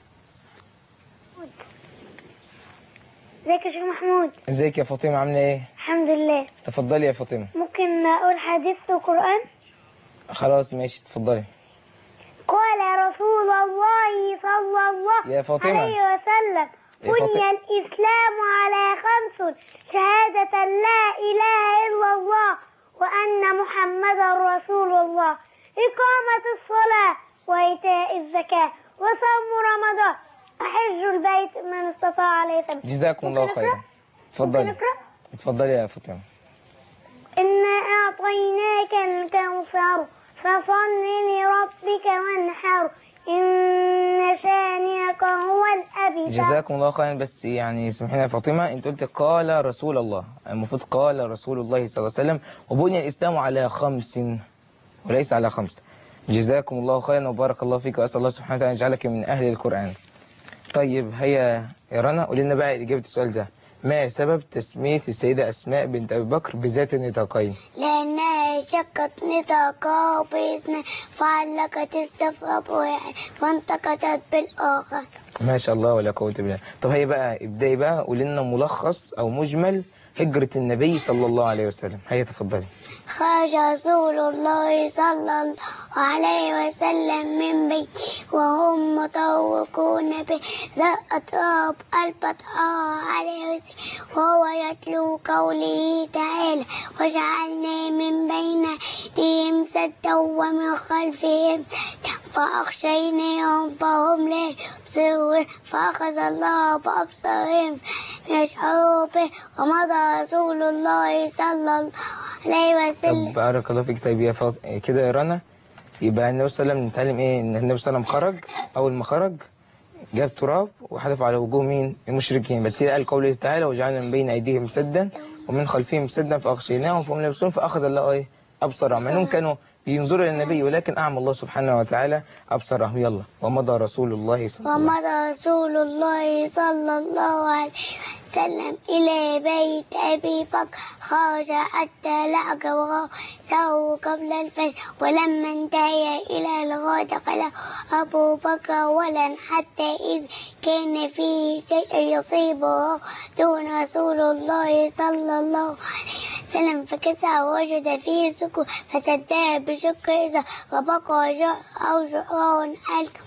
Speaker 2: ازيك يا شيخ محمود؟
Speaker 1: ازيك يا فاطمة عاملة ايه؟
Speaker 2: الحمد لله.
Speaker 1: تفضلي يا فاطمة.
Speaker 2: ممكن أقول حديث في القرآن؟
Speaker 1: خلاص ماشي تفضلي.
Speaker 2: قال رسول الله صلى الله
Speaker 1: يا فاطمة.
Speaker 2: عليه وسلم
Speaker 1: يا
Speaker 2: بني
Speaker 1: فاطمة.
Speaker 2: الإسلام على خمس شهادة لا إله إلا الله وأن محمدا رسول الله إقامة الصلاة وإيتاء الزكاة وصوم رمضان وحج البيت من استطاع عليه سبيلا.
Speaker 1: جزاكم الله خيرا. تفضلي. اتفضلي يا فاطمة.
Speaker 2: إنا أعطيناك الكوثر فصل لربك وانحر إن شانئك هو الأبتر.
Speaker 1: جزاكم الله خيرا. بس يعني سامحيني يا فاطمة، انت قلت قال رسول الله، المفروض قال رسول الله صلى الله عليه وسلم وبني الإسلام على خمس وليس على خمسة. جزاكم الله خيرا وبارك الله فيك، وأسأل الله سبحانه وتعالى أن يجعلك من أهل القرآن. طيب هيا يا رنا قولي لنا بقى إجابة السؤال ده. ما سبب تسمية السيدة أسماء بنت أبي بكر بذات النطاقين؟
Speaker 2: لأنها شقت نطاقها بإذن فعلقت السفر بواحد فانتقطت بالآخر.
Speaker 1: ما شاء الله ولا قوة إلا بالله. طب هي بقى ابدأي بقى قولي لنا ملخص أو مجمل هجرة النبي صلى الله عليه وسلم. هيا تفضلي.
Speaker 2: خرج رسول الله صلى الله عليه وسلم من بيته وهم مطوقون به أطراب البطحاء عليه وسلم وهو يتلو قوله تعالى وجعلنا من بين أيديهم سدا ومن خلفهم فأغشيناهم فهم لا يبصرون فأخذ الله بأبصارهم يشعروا به ومضى رسول الله صلى الله عليه وسلم.
Speaker 1: طب بارك الله فيك. طيب يا فاط... كده يا رنا، يبقى النبي صلى الله عليه وسلم نتعلم ايه؟ ان النبي صلى الله عليه وسلم خرج، اول ما خرج جاب تراب وحدف على وجوه مين؟ المشركين. بس قال قوله تعالى وجعلنا من بين ايديهم سدا ومن خلفهم سدا فاغشيناهم فهم لا يبصرون فاخذ الله ايه؟ ابصارهم. مع انهم كانوا بينظروا للنبي ولكن اعمى الله سبحانه وتعالى ابصارهم. يلا. ومضى رسول الله صلى الله عليه وسلم
Speaker 2: ومضى رسول الله صلى الله عليه وسلم إلى بيت أبي بكر خرج حتى لعق رأسه قبل الفجر ولما انتهى إلى الغار دخل أبو بكر ولا حتى إذ كان فيه شيء يصيبه دون رسول الله صلى الله عليه وسلم فكسى وجد فيه سكر فسداه بشق إذا وبقى جع أو جعران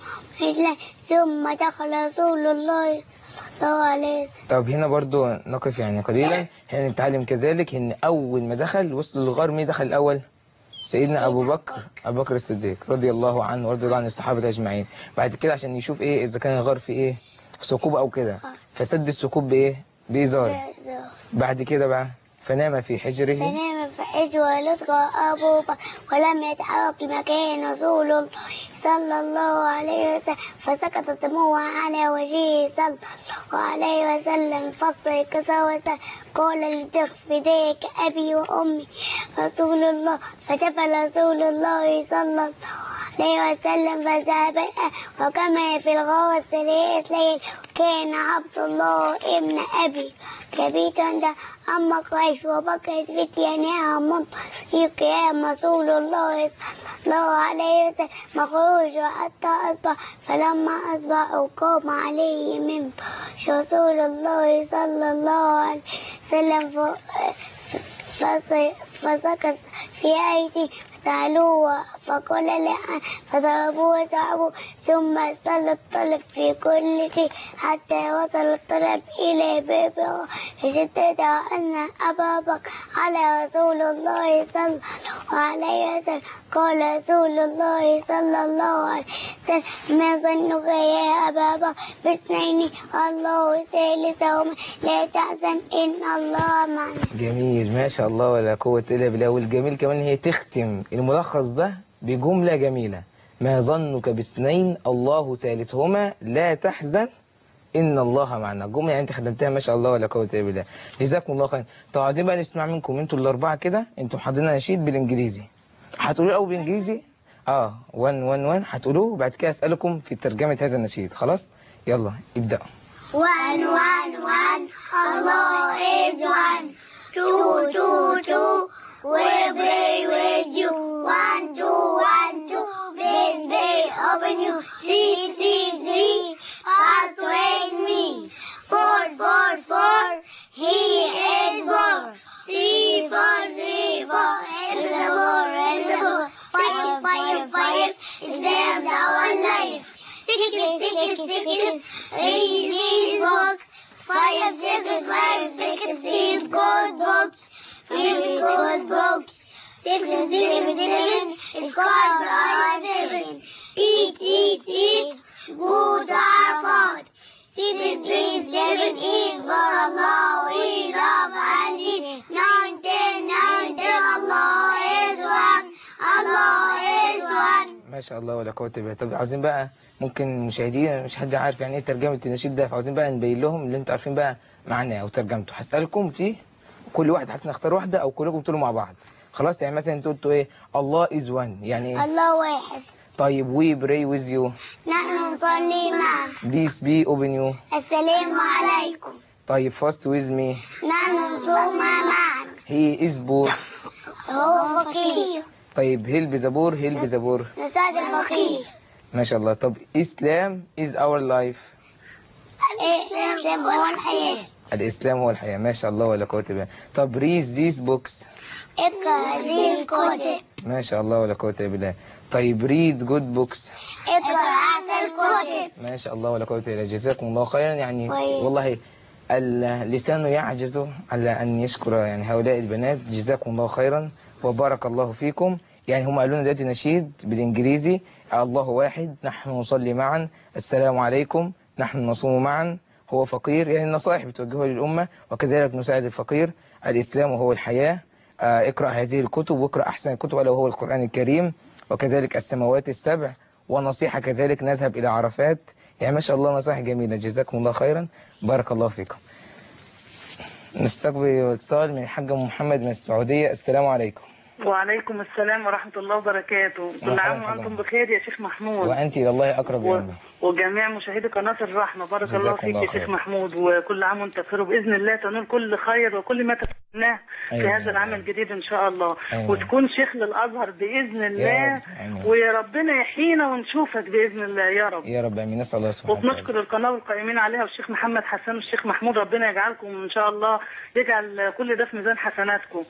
Speaker 2: ألقى ثم دخل رسول الله صلى الله عليه وسلم.
Speaker 1: طب هنا برضو نقف يعني قليلا. هنا نتعلم كذلك ان اول ما دخل وصل للغار مين دخل الاول؟ سيدنا ابو بكر ابو بكر الصديق رضي الله عنه ورضي الله عن الصحابه اجمعين. بعد كده عشان يشوف ايه اذا كان الغار في ايه ثقوب او كده فسد الثقوب بايه؟ بإزار. بعد كده بقى فنام في حجره
Speaker 2: فنام في حجره لطغى أبو بكر ولم يتحرك لمكان رسول الله صلى الله عليه وسلم فسكت دموع على وجهه صلى الله عليه وسلم فصل كسوسة قال لتخفي ذاك أبي وأمي رسول الله فدفن رسول الله صلى الله عليه وسلم فذهب وكما في الغار ثلاث ليل كان عبد الله ابن أبي كبيت عند أما قريش وبكت فتيانها منطلق يا رسول الله صلى الله عليه وسلم مخروج حتى أصبح فلما أصبح قام عليه من فرش رسول الله صلى الله عليه وسلم فسكت في أيدي فسألوه فقال لأن فضربوه وسحبوه ثم صلى الطلب في كل شيء حتى وصل الطلب إلى بابه فشدد أن أبا بكر على رسول الله صلى الله عليه وسلم قال رسول الله صلى الله عليه وسلم ما ظنك يا أبا بكر باثنين الله ثالثهما لا تحزن إن الله معنا.
Speaker 1: جميل ما شاء الله ولا قوة إلا بالله. والجميل كمان هي تختم الملخص ده بجملة جميلة ما ظنك باثنين الله ثالثهما لا تحزن إن الله معنا. جملة يعني أنت خدمتها ما شاء الله ولا قوة إلا بالله. جزاكم الله خير. طب عايزين بقى نسمع منكم أنتوا الأربعة كده. أنتوا حاضرين نشيد بالإنجليزي هتقولوا الأول بالإنجليزي اه وان وان وان هتقولوه وبعد كده أسألكم في ترجمة هذا النشيد. خلاص يلا ابدأ.
Speaker 2: One one one Allah is one. Two two two we pray with you. One two one two please be open you. Three three three fast with me. Four four four he is born. Three four three four is the Lord is the Lord. Five five five is them our life. Six six six eight eight box. Five six five six six gold box. Five gold box. Six seven seven is called our seven. Eat eat eat good our food. Seven seven seven is for Allah we love and eat. Nine ten nine ten Allah is one. Allah is one.
Speaker 1: ما شاء الله ولا قوة إلا بالله. طب عاوزين بقى ممكن مشاهدين مش حد عارف يعني ايه ترجمة النشيد ده فعاوزين بقى نبين لهم اللي انتوا عارفين بقى معناه او ترجمته. هسألكم فيه كل واحد حتى نختار واحدة او كلكم تقولوا مع بعض. خلاص يعني مثلا انتوا قلتوا ايه الله از وان يعني ايه؟
Speaker 2: الله واحد.
Speaker 1: طيب وي براي ويز يو
Speaker 2: نحن نصلي معا.
Speaker 1: بيس بي اوبن يو
Speaker 2: السلام عليكم.
Speaker 1: طيب فاست ويز مي
Speaker 2: نحن نصوم معا.
Speaker 1: هي از بور
Speaker 2: هو فقير.
Speaker 1: طيب هيلب ذا بور هيلب ذا بور
Speaker 2: نساعد الفقير.
Speaker 1: ما شاء الله. طب اسلام از اور لايف
Speaker 2: الإسلام هو الحياة.
Speaker 1: الإسلام هو الحياة. ما شاء الله ولا قوة إلا بالله. طب read these books.
Speaker 2: اقرأ هذه الكتب.
Speaker 1: ما شاء الله ولا قوة إلا بالله. طيب read good books.
Speaker 2: اقرأ أحسن الكتب.
Speaker 1: ما شاء الله ولا قوة إلا بالله. جزاكم الله خيرا. يعني
Speaker 2: طيب.
Speaker 1: والله اللسان يعجز على أن يشكر يعني هؤلاء البنات. جزاكم الله خيرا وبارك الله فيكم. يعني هم قالوا لنا دلوقتي نشيد بالإنجليزي: الله واحد، نحن نصلي معا، السلام عليكم، نحن نصوم معا، هو فقير. يعني النصائح بتوجهها للأمة، وكذلك نساعد الفقير. الإسلام هو الحياة. آه، اقرأ هذه الكتب واقرأ أحسن الكتب ألا وهو القرآن الكريم، وكذلك السماوات السبع، ونصيحة كذلك نذهب إلى عرفات. يعني ما شاء الله نصائح جميلة. جزاكم الله خيرا بارك الله فيكم. نستقبل اتصال من الحاج محمد من السعودية. السلام عليكم.
Speaker 4: وعليكم السلام ورحمة الله وبركاته. كل عام وأنتم بخير يا شيخ محمود.
Speaker 1: وأنت إلى الله أقرب يا أمي.
Speaker 4: وجميع مشاهدي قناة الرحمة بارك الله فيك يا شيخ محمود، وكل عام وانت بخير، وبإذن الله تنول كل خير وكل ما تتمناه في هذا العام الجديد إن شاء الله. أيوة. وتكون شيخ للأزهر بإذن الله، وربنا يحيينا ونشوفك بإذن الله يا رب
Speaker 1: يا رب. آمين. نسأل الله سبحانه
Speaker 4: وتعالى. وبنشكر القناة والقائمين عليها والشيخ محمد حسن والشيخ محمود، ربنا يجعلكم إن شاء الله، يجعل كل ده في ميزان حسناتكم.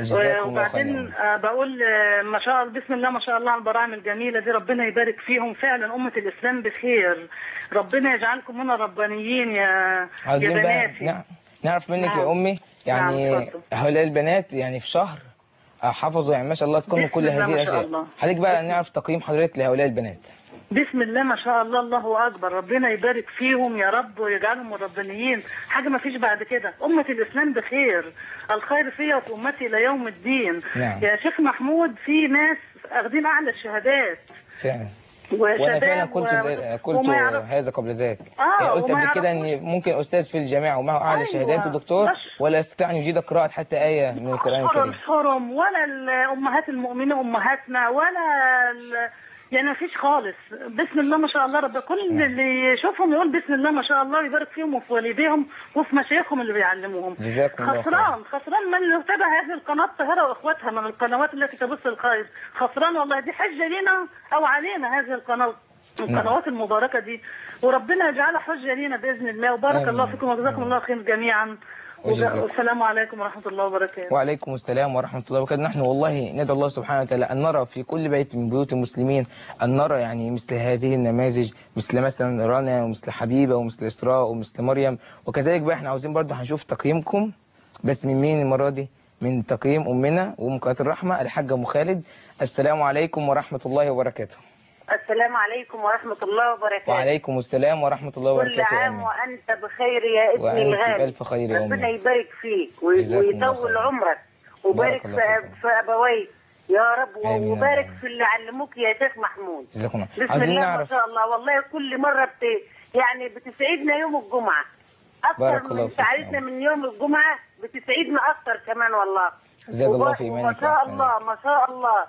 Speaker 4: وبعدين بقول ما شاء الله بسم الله ما شاء الله على البراعم الجميلة دي، ربنا يبارك فيهم. فعلا أمة الإسلام بخير، ربنا يجعلكم من الربانيين يا يا بناتي.
Speaker 1: نعم. نعرف منك
Speaker 4: نعم.
Speaker 1: يا أمي يعني نعم. هؤلاء البنات يعني في شهر حفظوا يعني ما شاء الله تقوموا كل هذه الأشياء. حضرتك بقى نعرف تقييم حضرتك لهؤلاء البنات.
Speaker 4: بسم الله ما شاء الله الله أكبر، ربنا يبارك فيهم يا رب ويجعلهم الربانيين. حاجة ما فيش بعد كده. أمة الإسلام بخير، الخير فيها وفي أمتي إلى يوم الدين.
Speaker 1: نعم.
Speaker 4: يا شيخ محمود في ناس أخذين أعلى الشهادات
Speaker 1: فعلا، وانا فعلا قلت و... قلت هذا قبل ذلك.
Speaker 4: آه
Speaker 1: يعني قلت قبل كده ان ممكن استاذ في الجامعه ومعه اعلى أيوة. شهادات ودكتور ولا يستطيع ان يجيد قراءه حتى ايه من القران الكريم.
Speaker 4: حرم ولا امهات المؤمنين امهاتنا ولا ال... يعني ما فيش خالص. بسم الله ما شاء الله رب كل نعم. اللي يشوفهم يقول بسم الله ما شاء الله، يبارك فيهم وفي والديهم وفي مشايخهم اللي بيعلموهم.
Speaker 1: جزاكم الله خير.
Speaker 4: خسران خسران من يتابع هذه القناه الطاهره واخواتها من القنوات التي تبث الخير. خسران والله، دي حجه لنا او علينا هذه القناه القنوات نعم. المباركه دي، وربنا يجعلها حجه لنا باذن الله. وبارك آمين. الله فيكم وجزاكم الله خير جميعا. والسلام عليكم ورحمة الله وبركاته.
Speaker 1: وعليكم السلام ورحمة الله وبركاته. نحن والله ندعو الله سبحانه وتعالى أن نرى في كل بيت من بيوت المسلمين، أن نرى يعني مثل هذه النماذج، مثل مثلا رنا ومثل حبيبة ومثل إسراء ومثل مريم. وكذلك بقى احنا عاوزين برضه هنشوف تقييمكم، بس من مين المرة دي؟ من تقييم أمنا وأم قناة الرحمة الحاجة أم خالد. السلام عليكم ورحمة الله وبركاته.
Speaker 5: السلام عليكم ورحمة الله وبركاته.
Speaker 1: وعليكم السلام ورحمة الله وبركاته.
Speaker 5: كل عام وأنت بخير يا ابني الغالي.
Speaker 1: وأنت بألف خير يا أمي.
Speaker 5: ربنا يبارك فيك ويطول عمرك ويبارك في أبويك يا رب، وبارك في اللي علموك يا شيخ محمود.
Speaker 1: جزاكم الله.
Speaker 5: بسم الله ما شاء الله. والله كل مرة بت... يعني بتسعدنا يوم الجمعة أكثر من سعادتنا من يوم الجمعة، بتسعدنا أكثر كمان والله.
Speaker 1: زاد الله في إيمانك.
Speaker 5: ما شاء الله ما شاء الله.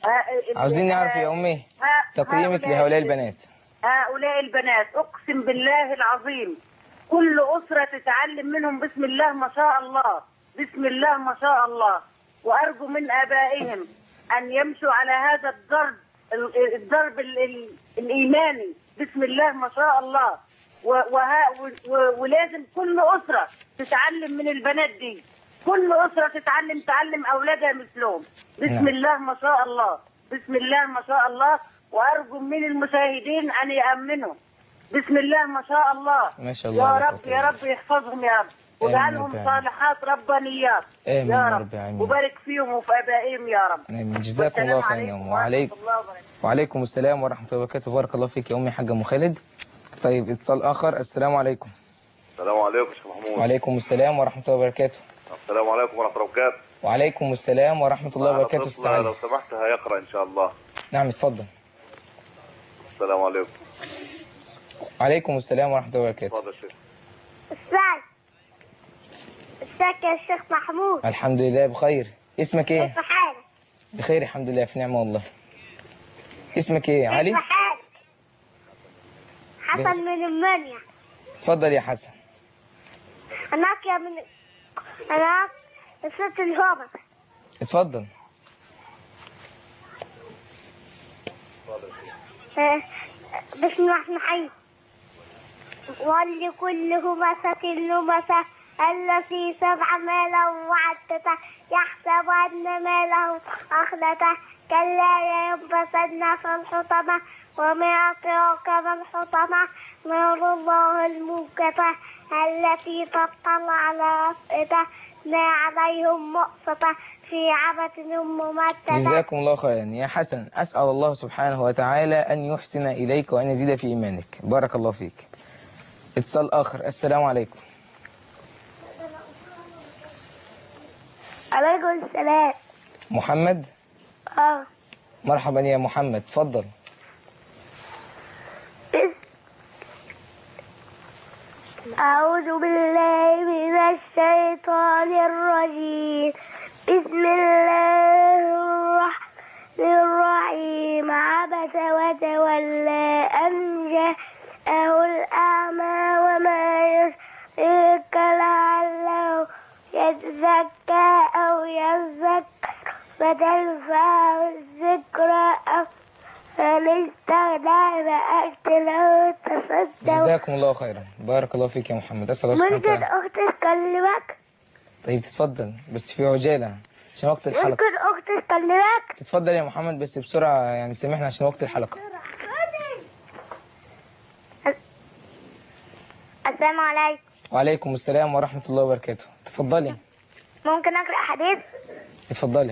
Speaker 1: عاوزين نعرف يا أمي تقييمك لهؤلاء البنات.
Speaker 5: هؤلاء البنات أقسم بالله العظيم كل أسرة تتعلم منهم بسم الله ما شاء الله، بسم الله ما شاء الله. وأرجو من آبائهم أن يمشوا على هذا الضرب الضرب الإيماني بسم الله ما شاء الله. ولازم كل أسرة تتعلم من البنات دي، كل أسرة تتعلم تعلم أولادها مثلهم. بسم نعم. الله ما شاء الله، بسم الله ما شاء الله. وأرجو من المشاهدين أن يأمنوا بسم الله ما شاء الله.
Speaker 1: ما شاء الله
Speaker 5: يا رب يا رب يحفظهم يا رب وجعلهم صالحات ربانيات يا رب، وبارك فيهم وفي آبائهم يا رب.
Speaker 1: آمين. جزاكم الله خيرا. وعليكم وعليكم السلام ورحمة الله وبركاته. بارك الله فيك يا أمي حاجة أم خالد. طيب اتصال آخر. السلام عليكم.
Speaker 6: السلام عليكم شيخ محمود.
Speaker 1: وعليكم السلام ورحمة الله وبركاته.
Speaker 6: السلام عليكم ورحمة الله وبركاته.
Speaker 1: وعليكم السلام ورحمة الله وبركاته.
Speaker 6: السلام لو سمحت هيقرأ إن شاء الله.
Speaker 1: نعم اتفضل.
Speaker 6: السلام عليكم.
Speaker 1: وعليكم السلام ورحمة الله وبركاته.
Speaker 6: اتفضل يا شيخ.
Speaker 2: ازيك؟ ازيك يا شيخ محمود؟
Speaker 1: الحمد لله بخير. اسمك ايه؟
Speaker 2: كيف حالك؟
Speaker 1: بخير الحمد لله في نعمة والله. اسمك ايه؟ علي؟
Speaker 2: كيف حالك؟ حسن من المنيا.
Speaker 1: اتفضل يا حسن.
Speaker 2: أناك يا من أناك ست الهوبة.
Speaker 1: اتفضل.
Speaker 2: بسم الله الرحمن الرحيم. ولكل همسة لمسة الذي جمع ماله وعدده يحسب أن ماله أخلده كلا لينبذن في الحطمة وما أدراك ما الحطمة نار الله الموقدة التي تطلع على أفئدة ما عليهم مؤصدة في عبد ممددة.
Speaker 1: جزاكم الله خيرا يا حسن. أسأل الله سبحانه وتعالى أن يحسن إليك وأن يزيد في إيمانك. بارك الله فيك. اتصال آخر. السلام عليكم.
Speaker 2: عليكم السلام.
Speaker 1: محمد.
Speaker 2: اه
Speaker 1: مرحبا يا محمد، تفضل.
Speaker 2: أعوذ بالله من الشيطان الرجيم. بسم الله الرحمن الرحيم. عبس وتولى أن جاءه الأعمى وما يدريك لعله يتزكى أو يذكر فتنفعه الذكرى أو فاستغنى فأكل له تصدق.
Speaker 1: جزاكم الله خيرا. بارك الله فيك يا محمد. أسأل الله سبحانه
Speaker 2: ممكن
Speaker 1: وتعالى.
Speaker 2: أختي تكلمك؟
Speaker 1: طيب تتفضل بس في عجالة عشان وقت الحلقة.
Speaker 2: ممكن أختي تكلمك؟
Speaker 1: تتفضل يا محمد بس بسرعة يعني سامحنا عشان وقت الحلقة.
Speaker 2: السلام عليكم.
Speaker 1: وعليكم السلام ورحمة الله وبركاته. تفضلي.
Speaker 2: ممكن أقرأ حديث؟
Speaker 1: تفضلي.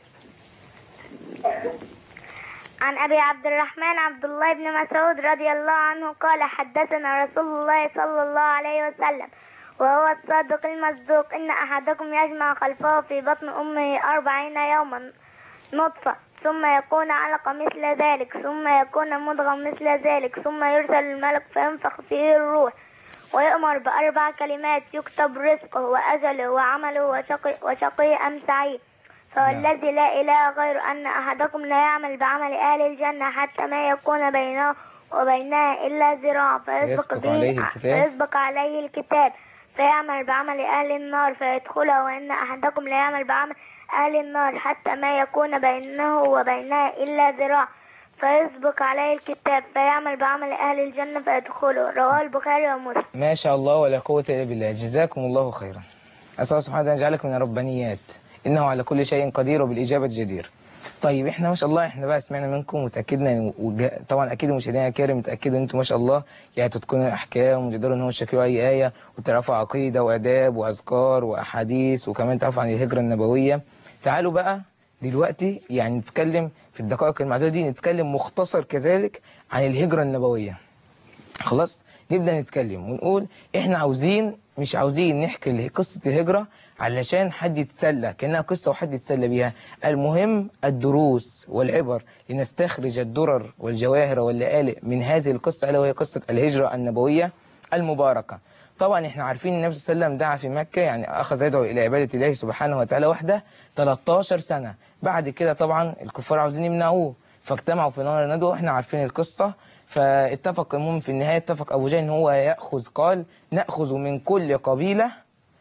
Speaker 2: عن أبي عبد الرحمن عبد الله بن مسعود رضي الله عنه قال حدثنا رسول الله صلى الله عليه وسلم وهو الصادق المصدوق إن أحدكم يجمع خلفه في بطن أمه أربعين يوما نطفة ثم يكون علقة مثل ذلك ثم يكون مضغة مثل ذلك ثم يرسل الملك فينفخ فيه الروح ويؤمر بأربع كلمات يكتب رزقه وأجله وعمله وشقي, وشقي أم سعيد. فوالذي لا إله غير أن أحدكم لا يعمل بعمل أهل الجنة حتى ما يكون بينه وبينها إلا ذراع فيسبق, به فيسبق عليه الكتاب فيعمل بعمل أهل النار فيدخلها وإن أحدكم لا يعمل بعمل أهل النار حتى ما يكون بينه وبينها إلا ذراع فيسبق عليه الكتاب فيعمل بعمل أهل الجنة فيدخله. رواه البخاري ومسلم.
Speaker 1: ما شاء الله ولا قوة إلا بالله. جزاكم الله خيرا. أسأل الله سبحانه وتعالى أن يجعلك من الربانيات إنه على كل شيء قدير وبالإجابة جدير. طيب إحنا ما شاء الله إحنا بقى سمعنا منكم وتأكدنا وجا... طبعا أكيد مشاهدينا الكرام متأكدوا إن أنتم ما شاء الله يعني تتقنوا الأحكام وتقدروا إن هو تشكلوا أي آية وتعرفوا عقيدة وآداب وأذكار وأحاديث وكمان تعرفوا عن الهجرة النبوية. تعالوا بقى دلوقتي يعني نتكلم في الدقائق المعدودة دي نتكلم مختصر كذلك عن الهجرة النبوية. خلاص نبدأ نتكلم ونقول إحنا عاوزين مش عاوزين نحكي قصة الهجرة علشان حد يتسلى كأنها قصة وحد يتسلى بيها. المهم الدروس والعبر لنستخرج الدرر والجواهر واللآلئ من هذه القصة ألا وهي قصة الهجرة النبوية المباركة. طبعا احنا عارفين النبي صلى الله عليه وسلم دعا في مكة يعني أخذ يدعو إلى عبادة الله سبحانه وتعالى وحده ثلاثة عشر سنة. بعد كده طبعا الكفار عاوزين يمنعوه فاجتمعوا في نار الندوة واحنا عارفين القصة. فاتفق المهم في النهاية اتفق أبو جهل ان هو يأخذ قال نأخذ من كل قبيلة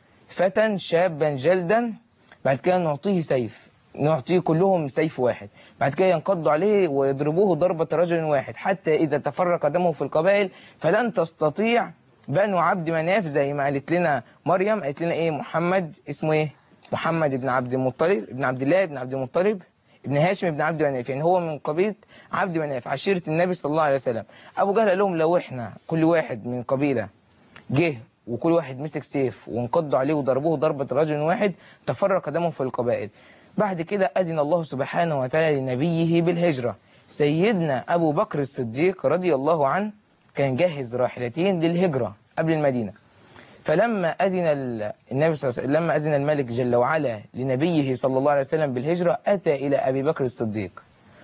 Speaker 1: فتى شابا جلدا بعد كده نعطيه سيف نعطيه كلهم سيف واحد بعد كده ينقضوا عليه ويضربوه ضربة رجل واحد حتى إذا تفرق دمه في القبائل فلن تستطيع بنو عبد مناف زي ما قالت لنا مريم قالت لنا ايه محمد اسمه ايه محمد ابن عبد المطلب ابن عبد الله ابن عبد المطلب ابن هاشم ابن عبد مناف يعني هو من قبيلة عبد مناف عشيرة النبي صلى الله عليه وسلم. أبو جهل قال لهم لو احنا كل واحد من قبيلة جه وكل واحد مسك سيف وانقضوا عليه وضربوه ضربة رجل واحد تفرق دمه في القبائل. بعد كده أذن الله سبحانه وتعالى لنبيه بالهجرة. سيدنا أبو بكر الصديق رضي الله عنه كان جهز راحلتين للهجرة قبل المدينة. فلما أذن النبي صلى الله عليه وسلم لما أذن الملك جل وعلا لنبيه صلى الله عليه وسلم بالهجرة أتى إلى أبي بكر الصديق.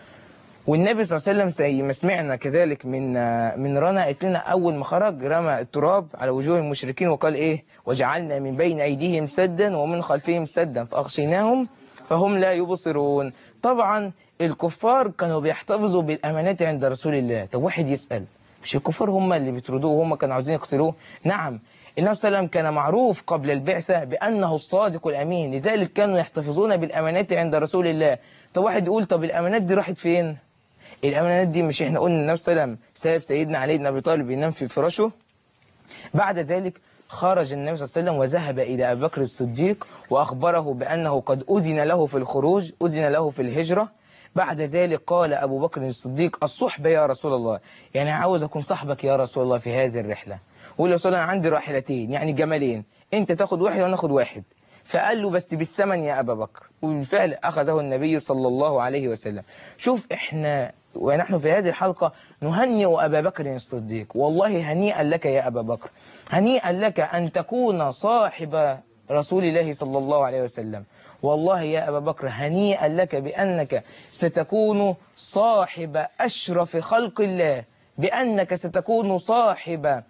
Speaker 1: والنبي صلى الله عليه وسلم زي ما سمعنا كذلك من من رنا قالت لنا أول ما خرج رمى التراب على وجوه المشركين وقال إيه وجعلنا من بين أيديهم سدا ومن خلفهم سدا فأغشيناهم فهم لا يبصرون. طبعا الكفار كانوا بيحتفظوا بالأمانات عند رسول الله. طب واحد يسأل مش الكفار هم اللي بيطردوه وهم كانوا عاوزين يقتلوه؟ نعم النبي صلى الله عليه وسلم كان معروف قبل البعثة بأنه الصادق الأمين لذلك كانوا يحتفظون بالأمانات عند رسول الله. طب واحد يقول طب الأمانات دي راحت فين؟ الأمانات دي مش احنا قلنا النبي صلى الله عليه وسلم ساب سيدنا علي بن أبي طالب ينام في فراشه بعد ذلك خرج النبي صلى الله عليه وسلم وذهب إلى أبي بكر الصديق وأخبره بأنه قد أذن له في الخروج، أذن له في الهجرة. بعد ذلك قال أبو بكر الصديق الصحبة يا رسول الله، يعني عاوز أكون صاحبك يا رسول الله في هذه الرحلة. وقال له رسول الله أنا عندي راحلتين يعني جملين، أنت تاخد واحد وأنا أخد واحد. فقال له بس بالثمن يا أبا بكر، وبالفعل أخذه النبي صلى الله عليه وسلم. شوف إحنا ونحن في هذه الحلقة نهنئ أبا بكر الصديق، والله هنيئا لك يا أبا بكر، هنيئا لك أن تكون صاحب رسول الله صلى الله عليه وسلم. والله يا أبا بكر هنيئا لك بأنك ستكون صاحب أشرف خلق الله، بأنك ستكون صاحب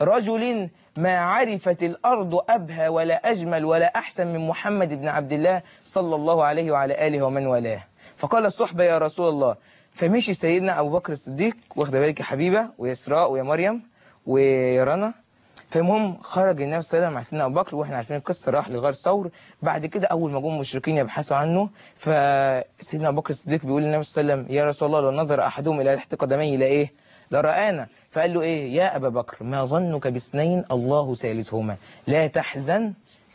Speaker 1: رجل ما عرفت الأرض أبهى ولا أجمل ولا أحسن من محمد بن عبد الله صلى الله عليه وعلى آله ومن والاه. فقال الصحبة يا رسول الله. فمشي سيدنا أبو بكر الصديق، واخد بالك يا حبيبة ويا إسراء ويا مريم ويا رنا. فالمهم خرج النبي صلى الله عليه وسلم مع سيدنا أبو بكر، واحنا عارفين القصة، راح لغار ثور. بعد كده أول ما جم المشركين يبحثوا عنه، فسيدنا أبو بكر الصديق بيقول للنبي صلى الله عليه وسلم يا رسول الله لو نظر أحدهم إلى تحت قدميه لإيه؟ لرآنا. فقال له إيه؟ يا أبا بكر ما ظنك باثنين الله ثالثهما، لا تحزن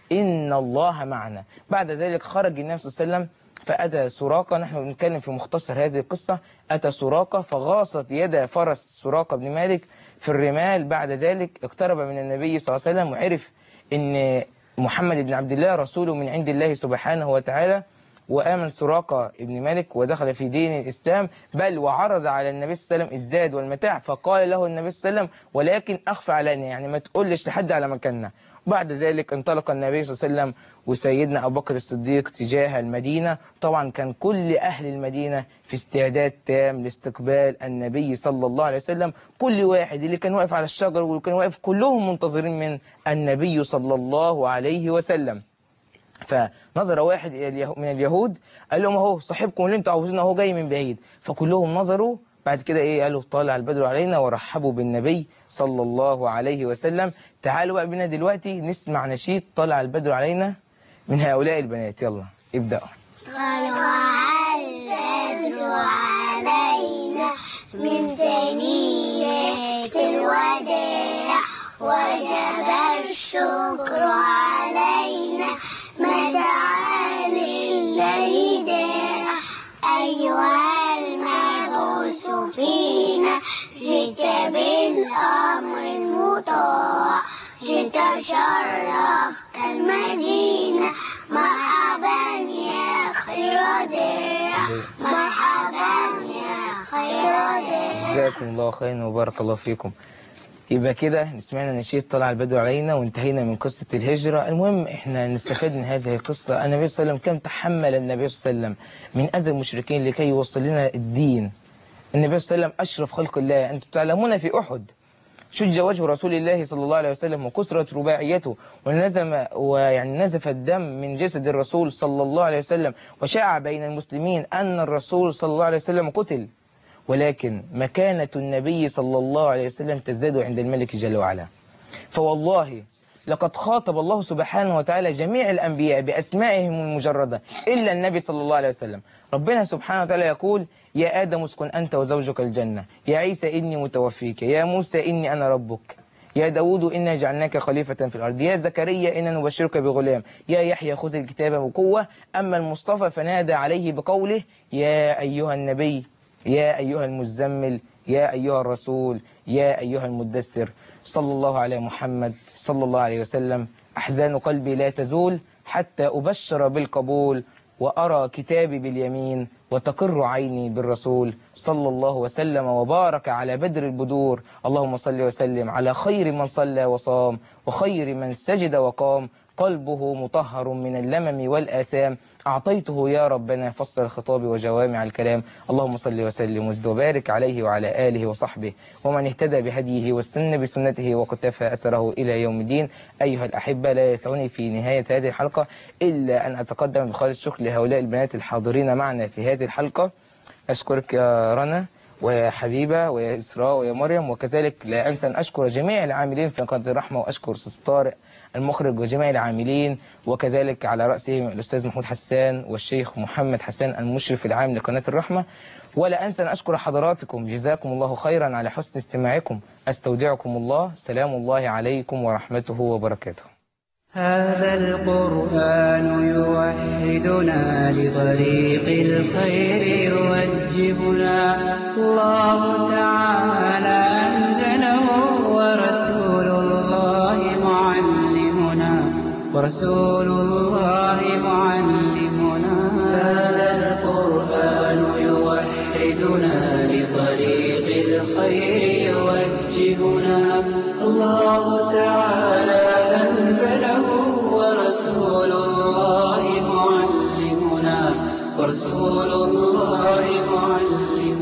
Speaker 1: إن الله معنا. بعد ذلك خرج النبي صلى الله عليه وسلم فأتى سراقة، نحن بنتكلم في مختصر هذه القصة. أتى سراقة فغاصت يد فرس سراقة بن مالك في الرمال. بعد ذلك اقترب من النبي صلى الله عليه وسلم وعرف أن محمد بن عبد الله رسول من عند الله سبحانه وتعالى، وآمن سراقة بن مالك ودخل في دين الإسلام، بل وعرض على النبي صلى الله عليه وسلم الزاد والمتاع. فقال له النبي صلى الله عليه وسلم ولكن أخفى علينا، يعني ما تقولش لحد على مكاننا. بعد ذلك انطلق النبي صلى الله عليه وسلم وسيدنا أبو بكر الصديق تجاه المدينة. طبعا كان كل أهل المدينة في استعداد تام لاستقبال النبي صلى الله عليه وسلم، كل واحد اللي كان واقف على الشجر واللي كان واقف كلهم منتظرين من النبي صلى الله عليه وسلم. فنظر واحد من اليهود قال لهم اهو صاحبكم اللي انتوا عاوزينه اهو جاي من بعيد. فكلهم نظروا. بعد كده ايه قالوا طالع البدر علينا ورحبوا بالنبي صلى الله عليه وسلم. تعالوا بقى بينا دلوقتي نسمع نشيد طالع البدر علينا من هؤلاء البنات. يلا ابدأوا.
Speaker 2: طلع البدر علينا من ثنيات الوداع وجب الشكر علينا ما دعا لله داع. أيها المبعوث فينا جئت بالأمر المطاع، جئت شرفت المدينة مرحبا يا خير داع، مرحبا يا خير داع.
Speaker 1: جزاكم الله خيرا وبارك الله فيكم. يبقى كده سمعنا نشيد طلع البدر علينا وانتهينا من قصة الهجرة. المهم احنا نستفاد من هذه القصة النبي صلى الله عليه وسلم كم تحمل النبي صلى الله عليه وسلم من أذى المشركين لكي يوصل لنا الدين. النبي صلى الله عليه وسلم أشرف خلق الله. أنتم تعلمون في أحد شج وجه رسول الله صلى الله عليه وسلم وكسرت رباعيته ونزم ويعني نزف الدم من جسد الرسول صلى الله عليه وسلم، وشاع بين المسلمين أن الرسول صلى الله عليه وسلم قتل. ولكن مكانة النبي صلى الله عليه وسلم تزداد عند الملك جل وعلا. فوالله لقد خاطب الله سبحانه وتعالى جميع الأنبياء بأسمائهم المجردة إلا النبي صلى الله عليه وسلم. ربنا سبحانه وتعالى يقول يا آدم اسكن أنت وزوجك الجنة، يا عيسى إني متوفيك، يا موسى إني أنا ربك، يا داود إنا جعلناك خليفة في الأرض، يا زكريا إنا نبشرك بغلام، يا يحيى خذ الكتاب بقوة. أما المصطفى فنادى عليه بقوله يا أيها النبي، يا أيها المزمل، يا أيها الرسول، يا أيها المدثر. صلى الله على محمد صلى الله عليه وسلم. أحزان قلبي لا تزول حتى أبشر بالقبول، وأرى كتابي باليمين، وتقر عيني بالرسول. صلى الله وسلم وبارك على بدر البدور. اللهم صل وسلم على خير من صلى وصام وخير من سجد وقام، قلبه مطهر من اللمم والآثام. أعطيته يا ربنا فصل الخطاب وجوامع الكلام. اللهم صل وسلم وزد وبارك عليه وعلى آله وصحبه ومن اهتدى بهديه واستنى بسنته وقتفى أثره إلى يوم الدين. أيها الأحبة، لا يسعني في نهاية هذه الحلقة إلا أن أتقدم بخالص الشكر لهؤلاء البنات الحاضرين معنا في هذه الحلقة. أشكرك يا رنا ويا حبيبة ويا إسراء ويا مريم، وكذلك لا أنسى أن أشكر جميع العاملين في قناة الرحمة، وأشكر أستاذ طارق المخرج وجميع العاملين، وكذلك على رأسهم الأستاذ محمود حسان والشيخ محمد حسان المشرف العام لقناة الرحمة. ولا أنسى أن أشكر حضراتكم، جزاكم الله خيرا على حسن استماعكم. أستودعكم الله، سلام الله عليكم ورحمته وبركاته.
Speaker 7: هذا القرآن يوحدنا لطريق الخير يوجهنا، الله تعالى أنزله ورسول الله معلمنا، ورسول الله معلمنا. هذا القرآن يوحدنا لطريق الخير يوجهنا، الله تعالى أنزله ورسول الله معلمنا، ورسول الله معلمنا.